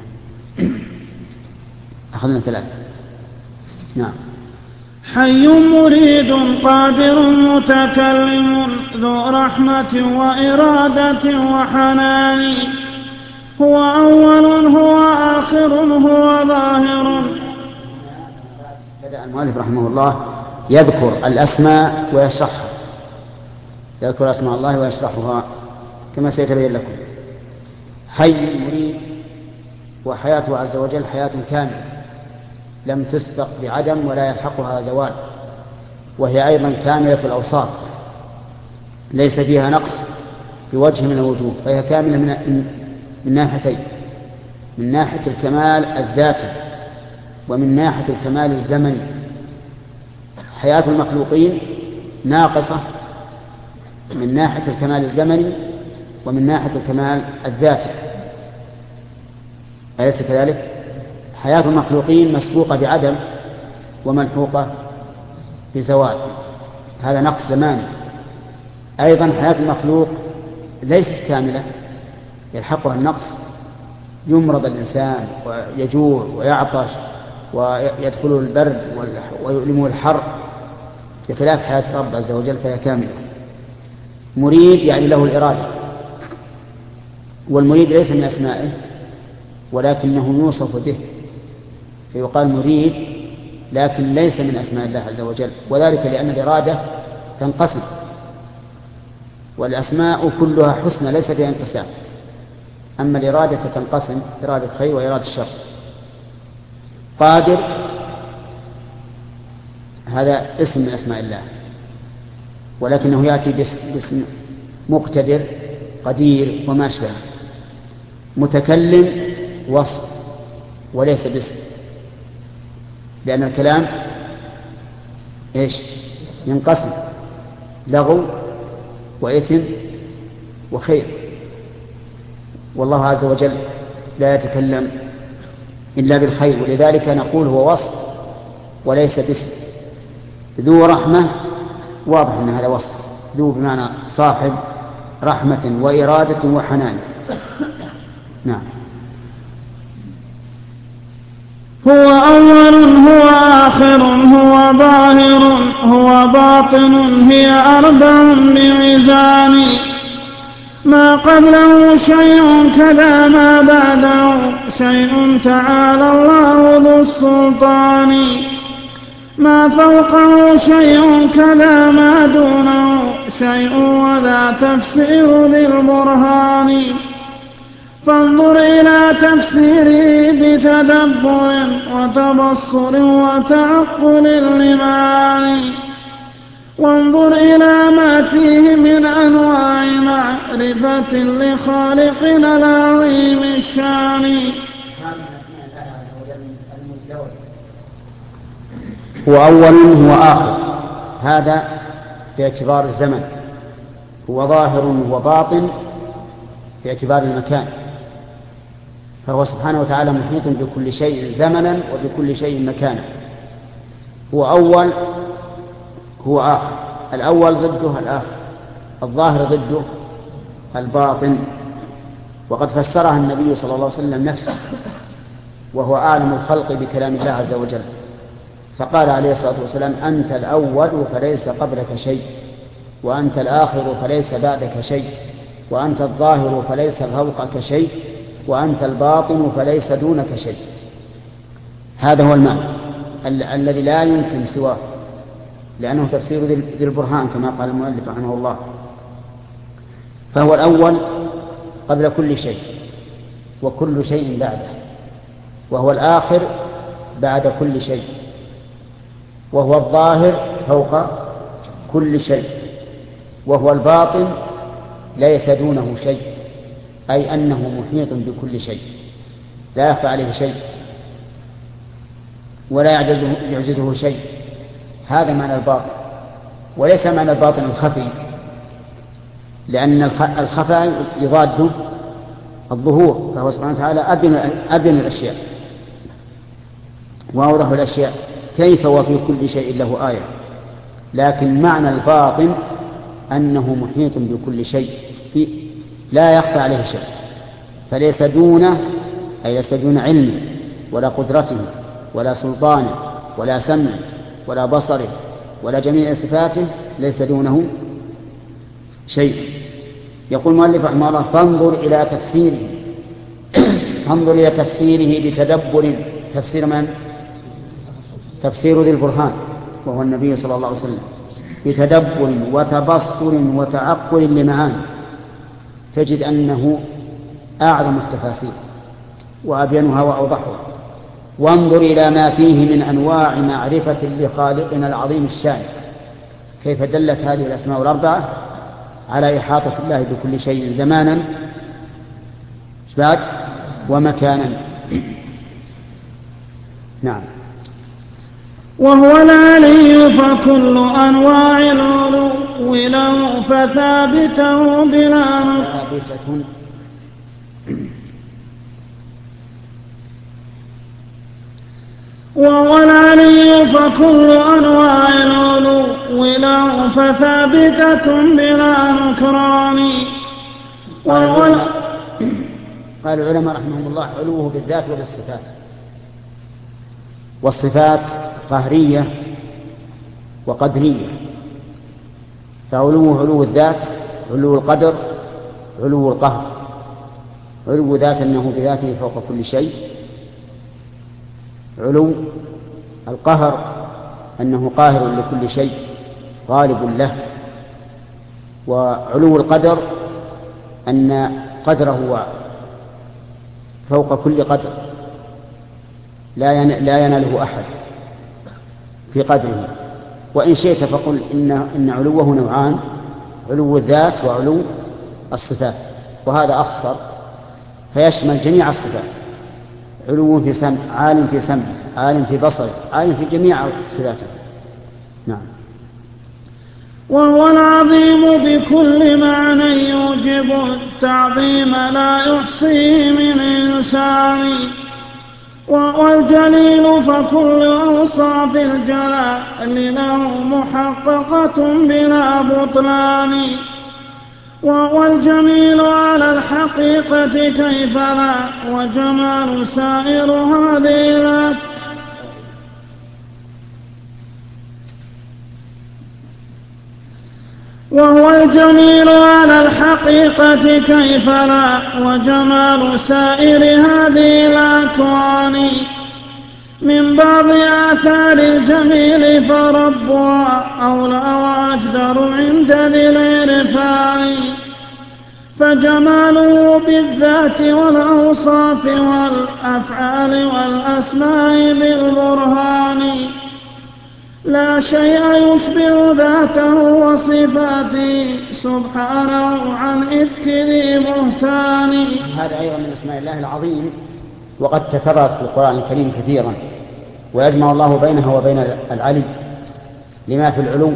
أخذنا 3. نعم. حي مريد قادر متكلم ذو رحمة وإرادة وحنان هو أول هو آخر هو ظاهر. بدأ المؤلف رحمه الله يذكر الأسماء ويشرحها، يذكر أسماء الله ويشرحها كما سيتبين لكم. حي مريد وحياته عز وجل حياة كاملة لم تسبق بعدم ولا يلحقها زوال، وهي أيضا كاملة الأوصاف ليس فيها نقص بوجه من الوجوه، فهي كاملة من ناحيتين، من ناحية الكمال الذاتي ومن ناحية الكمال الزمني. حياة المخلوقين ناقصة من ناحية الكمال الزمني ومن ناحية الكمال الذاتي، أليس كذلك؟ حياة المخلوقين مسبوقة بعدم وملحوقة بزوال، هذا نقص زماني. أيضا حياة المخلوق ليست كاملة، يلحقها النقص، يمرض الإنسان ويجوع ويعطش ويدخله البرد ويؤلمه الحر، بخلاف حياة رب عز وجل فهي كاملة. مريد يعني له الإرادة، والمريد ليس من أسمائه ولكنه يوصف به، فيقال مريد لكن ليس من أسماء الله عز وجل، وذلك لأن الإرادة تنقسم، والأسماء كلها حسنى ليس فيها انقسام، أما الإرادة فتنقسم إرادة خير وإرادة شر. قادر هذا اسم من أسماء الله، ولكنه يأتي باسم مقتدر قدير وما أشبه. متكلم وصف وليس باسم، لأن الكلام ينقسم لغو وإثم وخير، والله عز وجل لا يتكلم إلا بالخير، ولذلك نقول هو وصف وليس باسم. ذو رحمة واضح أن هذا وصف، ذو بمعنى صاحب رحمة وإرادة وحنان. نعم. هو أول هو آخر هو ظاهر هو باطن هي أربع بميزان ما قبله شيء كذا ما بعده شيء تعالى الله ذو السلطان ما فوقه شيء كذا ما دونه شيء وذا تفسير للبرهان فانظر إلى تفسيره بتدبر وتبصر وتعقل للمعاني وانظر إلى ما فيه من أنواع معرفة لخالقنا العظيم الشان. هو أول هو آخر، هذا في اعتبار الزمن، هو ظاهر وباطن في اعتبار المكان، فهو سبحانه وتعالى محيط بكل شيء زمنا وبكل شيء مكانا. هو أول هو آخر، الأول ضده الآخر، الظاهر ضده الباطن، وقد فسرها النبي صلى الله عليه وسلم نفسه وهو أعلم الخلق بكلام الله عز وجل، فقال عليه الصلاة والسلام: أنت الأول فليس قبلك شيء، وأنت الآخر فليس بعدك شيء، وأنت الظاهر فليس فوقك شيء، وأنت الباطن فليس دونك شيء. هذا هو المعنى الذي لا يمكن سواه، لأنه تفسير ذي البرهان كما قال المؤلف رحمه الله. فهو الأول قبل كل شيء وكل شيء بعده، وهو الآخر بعد كل شيء، وهو الظاهر فوق كل شيء، وهو الباطن ليس دونه شيء، أي أنه محيط بكل شيء لا يخفى عليه شيء ولا يعجزه شيء. هذا معنى الباطن، وليس معنى الباطن الخفي، لأن الخفاء يضاد الظهور، فهو سبحانه وتعالى أبين الأشياء وأوضح الأشياء كيف وفي كل شيء له آية. لكن معنى الباطن أنه محيط بكل شيء لا يخفى عليه شيء، فليس دونه، أي ليس دون علمه ولا قدرته ولا سلطانه ولا سمعه ولا بصره ولا جميع صفاته، ليس دونه شيء. يقول المؤلف رحمه الله: فانظر إلى تفسيره. فانظر إلى تفسيره بتدبر. تفسير من؟ تفسير ذي البرهان وهو النبي صلى الله عليه وسلم، بتدبر وتبصر وتعقل لمعاني، تجد أنه أعظم التفاسير وأبينها وأوضحها. وانظر إلى ما فيه من أنواع معرفة لخالقنا العظيم الشان، كيف دلت هذه الأسماء الأربعة على إحاطة الله بكل شيء زمانا ومكانا. نعم. وهو العلي فكل أنواع العلو له فثابته بلا نقص. وهو العلي فكل أنواع العلو له فثابتة بلا نكران. قال العلماء رحمهم الله: علوه بالذات وبالصفات. والصفات قهرية وقدرية، فعلوه علو الذات، علو القدر، علو القهر. علو ذات أنه بذاته فوق كل شيء، علو القهر أنه قاهر لكل شيء غالب له، وعلو القدر أن قدره فوق كل قدر لا يناله أحد في قدره. وإن شئت فقل إن علوه نوعان: علو الذات وعلو الصفات، وهذا أخصر فيشمل جميع الصفات. علو في سمع، عالم في سمع، عالم في بصر، عالم في جميع صفاته. نعم. وهو العظيم بكل معنى يوجب التعظيم لا يحصيه من إنسان. وهو الجليل فكل أوصاف الجلال له محققة بلا بطلان. وهو الجميل على الحقيقة كيف لا، وجمال سائر هذه وهو الجميل على الحقيقة كيف لا، وجمال سائر هذه الأكوان من بعض آثار الجميل فربها أولى وأجدر عند ذي العرفان، فجماله بالذات والأوصاف والأفعال والأسماء بالبرهان، لا شيء يشبه ذاته وصفاته سبحانه عن إفك ذي بهتان. هذا أيضا من اسماء الله العظيم، وقد تكررت في القرآن الكريم كثيرا، ويجمع الله بينها وبين العلي لما في العلو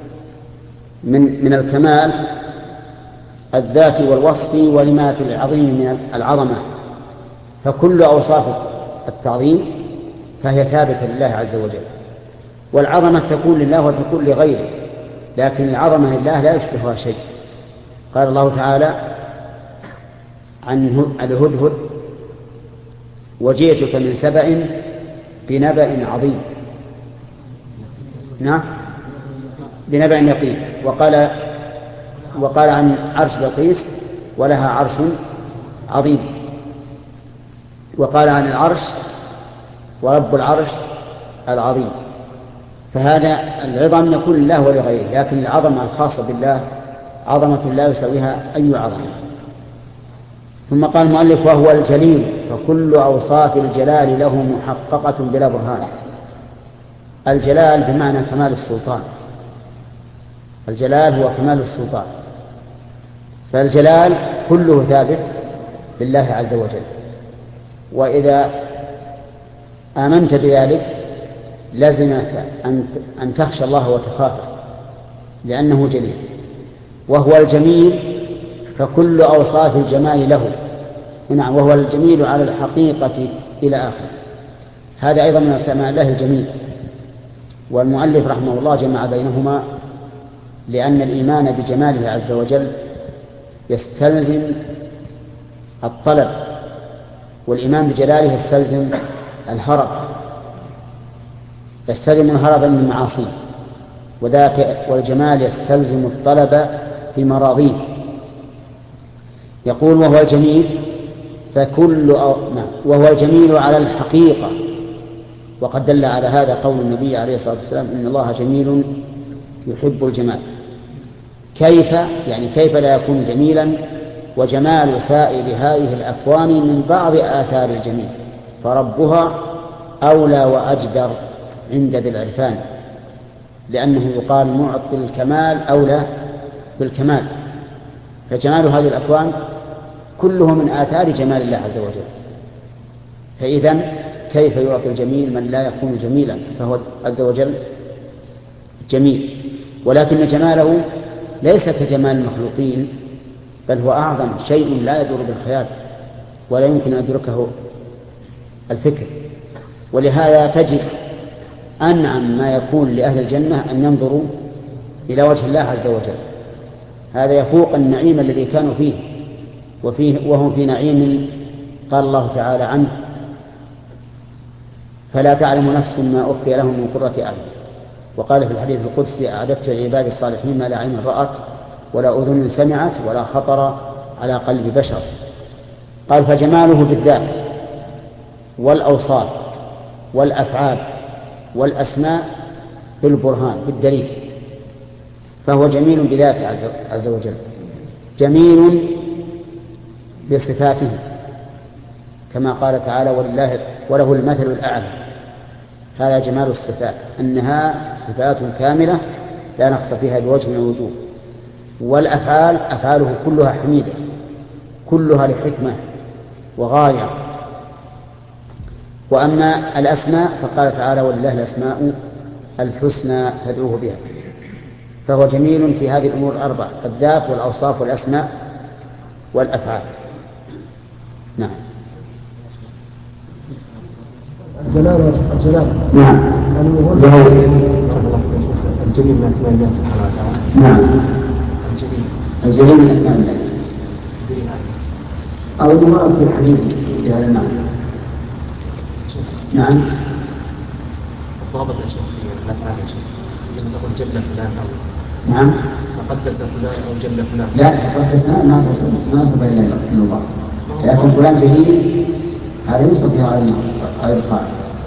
من الكمال الذاتي والوصفي، ولما في العظيم من العظمة. فكل أوصاف التعظيم فهي ثابتة لله عز وجل، والعظمة تكون لله وتكون لغيره، لكن العظمة لله لا يشبهها شيء. قال الله تعالى عن الهدهد: وجئتك من سبأ بنبأ عظيم. نعم، بنبأ يقين. وقال عن عرش بلقيس: ولها عرش عظيم. وقال عن العرش: ورب العرش العظيم. فهذا العظم يكون لله ولغيره، لكن العظمة الخاصة بالله عظمة لا يساويها أي عظمة. ثم قال المؤلف: وهو الجليل، فكل أوصاف الجلال له محققة بلا برهان. الجلال بمعنى كمال السلطان، الجلال هو كمال السلطان، فالجلال كله ثابت لله عز وجل. وإذا آمنت بذلك لازمك أن تخشى الله وتخافه، لأنه جليل. وهو الجميل، فكل أوصاف الجمال له. نعم، وهو الجميل على الحقيقة إلى آخر. هذا أيضا من أسماء الله الجميل. والمؤلف رحمه الله جمع بينهما، لأن الإيمان بجماله عز وجل يستلزم الطلب، والإيمان بجلاله يستلزم الهرب، يستلزم الهرب من المعاصي، وذاك والجمال يستلزم الطلب بمراضيه. يقول: وهو الجميل، وهو الجميل على الحقيقة. وقد دل على هذا قول النبي عليه الصلاة والسلام: إن الله جميل يحب الجمال. كيف؟ يعني كيف لا يكون جميلا وجمال سائر هذه الأكوان من بعض آثار الجميل، فربها أولى وأجدر عند ذي العرفان، لأنه يقال معطي الكمال أولى بالكمال. فجمال هذه الأكوان كله من آثار جمال الله عز وجل. فإذا كيف يعطي الجميل من لا يكون جميلا؟ فهو عز وجل جميل، ولكن جماله ليس كجمال المخلوقين، بل هو أعظم شيء لا يدور بالخيال ولا يمكن أن يدركه الفكر. ولهذا تجد أنعم ما يكون لأهل الجنة أن ينظروا إلى وجه الله عز وجل. هذا يفوق النعيم الذي كانوا فيه، وهم في نعيم قال الله تعالى عنه: فلا تعلم نفس ما أخفي لهم من قرة أعين. وقال في الحديث القدسي: أعددت لعباد الصالحين ما لا عين رأت ولا أذن سمعت ولا خطر على قلب بشر. قال: فجماله بالذات والأوصاف والأفعال والأسماء بالبرهان بالدليل، فهو جميل بذاته عز وجل، جميل بصفاته، كما قال تعالى: وله المثل الأعلى. هذا جمال الصفات، أنها صفات كاملة لا نقص فيها بوجه من الوجوه. والأفعال أفعاله كلها حميدة، كلها لحكمة وغاية. وأما الأسماء فقال تعالى: ولله الأسماء الحسنى فادعوه بها. فهو جميل في هذه الأمور الأربع: الذات والأوصاف والأسماء والأفعال. نعم. الجلال. نعم. الجليل من أسماء الله سبحانه وتعالى. نعم. الجليل من أسماء الله، أو المراد في الحديث في هذا المعنى. نعم. الضابط يا شيخ في الأفعال يا شيخ، لما تقول جل فلان أو نعم. تقدس فلان أو جل فلان. لا تقدس ما نصب إلا الله، لكن فلان جليل هذا يوصف به غير الخالق.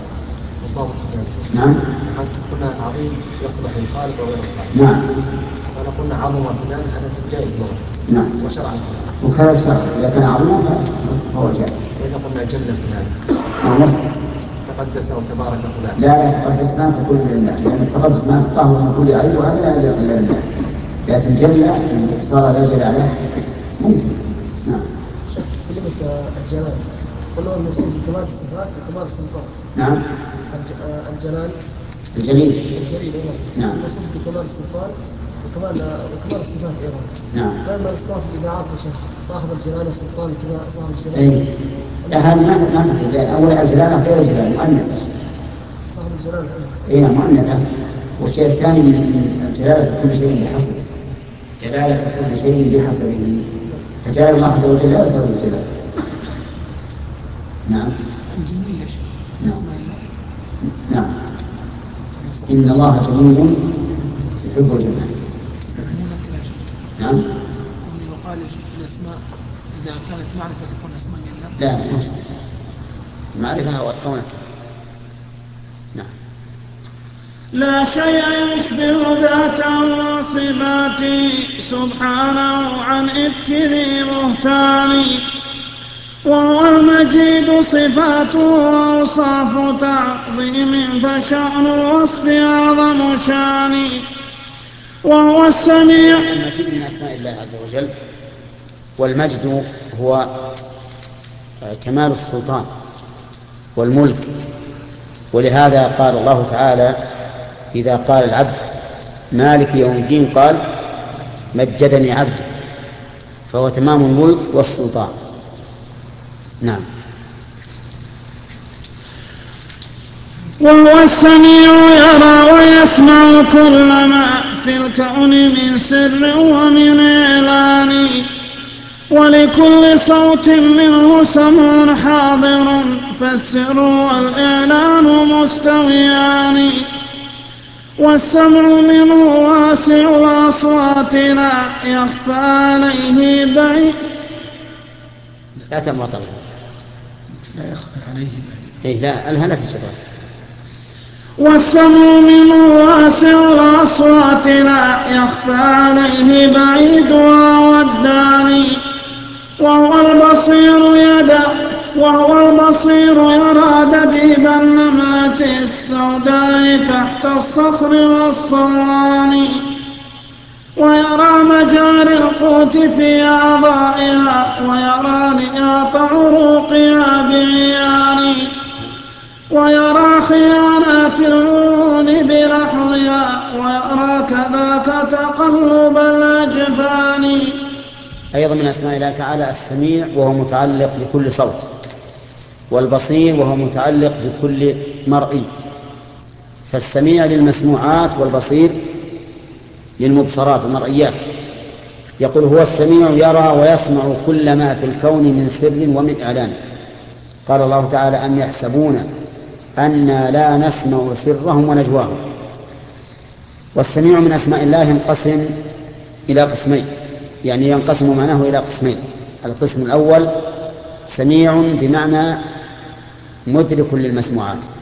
نعم. قلنا عظيم يصلح للخالق وغير الخالق. نعم. أنا قلنا عظم فلان هذا جائز لغة. نعم. وشرعا. وكذا شرع، إذا كان عظيما فهو جائز. إذا قلنا جل فلان. نعم. تقدس وتبارك فلان. لا تقدس ما تكون لله، لأن التقدس ما تطهر من كل عيب وهذا لا يليق إلا بالله. لكن جل صار لا جل عليه ممكن. نعم. كلمة الجلال قلنا المسلم بكمال الصفات وكمال السلطان. نعم. الجلال الجليل. نعم. المسلم بكمال السلطان وكمال الصفات أيضا. نعم. لما الاصطلاح الإذاعات صاحب الجلال والسلطان كذا صاحب الجلال. إيه. لا هذا ما تقول. أول الجلالة غير الجلال مؤنث. صاحب الجلال. إيه مؤنثة. والشيء الثاني من الجلالة كل شيء بحسبه. جلالة كل شيء بحسبه. فجلال الله عز وجل لا يساوي الجلال. نعم. الجميل يا شيخ. نعم. إن الله جميل يحب الجمال. نعم. وقال في الأسماء إذا كانت معرفة تكون أسماء الله. لا معرفة وقونة. نعم. لا شيء يشبه ذاته وصفاته سبحانه عن إفكه بهتاني، وهو المجيد صفاته وأوصاف تعظيم فشأن الوصف أعظم شان، وهو السميع. المجيد من أسماء الله عز وجل، والمجد هو كمال السلطان والملك. ولهذا قال الله تعالى إذا قال العبد مالك يوم الدين قال مجدني عبد، فهو تمام الملك والسلطان. نعم. وهو السميع يرى ويسمع كل ما في الكون من سر ومن إعلان، ولكل صوت منه سمع حاضر فالسر والإعلان مستويان، والسمع منه واسع الأصوات لا يخفى عليه بعيد. لا تمر طبعا. لا يخفى عليه بعيد. إيه لا الهنا في الشباب. والسمع منه واسع الأصوات لا يخفى عليه بعيد والداني، وهو البصير يرى دبيب النملة السوداء تحت الصخر والصوان، ويرى مجاري القوت في أعضائها، ويرى نياط عروقها بعيان، ويرى خيانات العيون بلحظها، ويرى كذاك تقلب الأجفان. أيضا من أسماء الله تعالى السميع وهو متعلق بكل صوت، والبصير وهو متعلق بكل مرئي. فالسميع للمسموعات والبصير للمبصرات والمرئيات. يقول هو السميع يرى ويسمع كل ما في الكون من سر ومن إعلان. قال الله تعالى أم يحسبون أنا لا نسمع سرهم ونجواهم. والسميع من أسماء الله ينقسم إلى قسمين، يعني ينقسم معناه إلى قسمين. القسم الأول سميع بمعنى مدرك للمسموعات،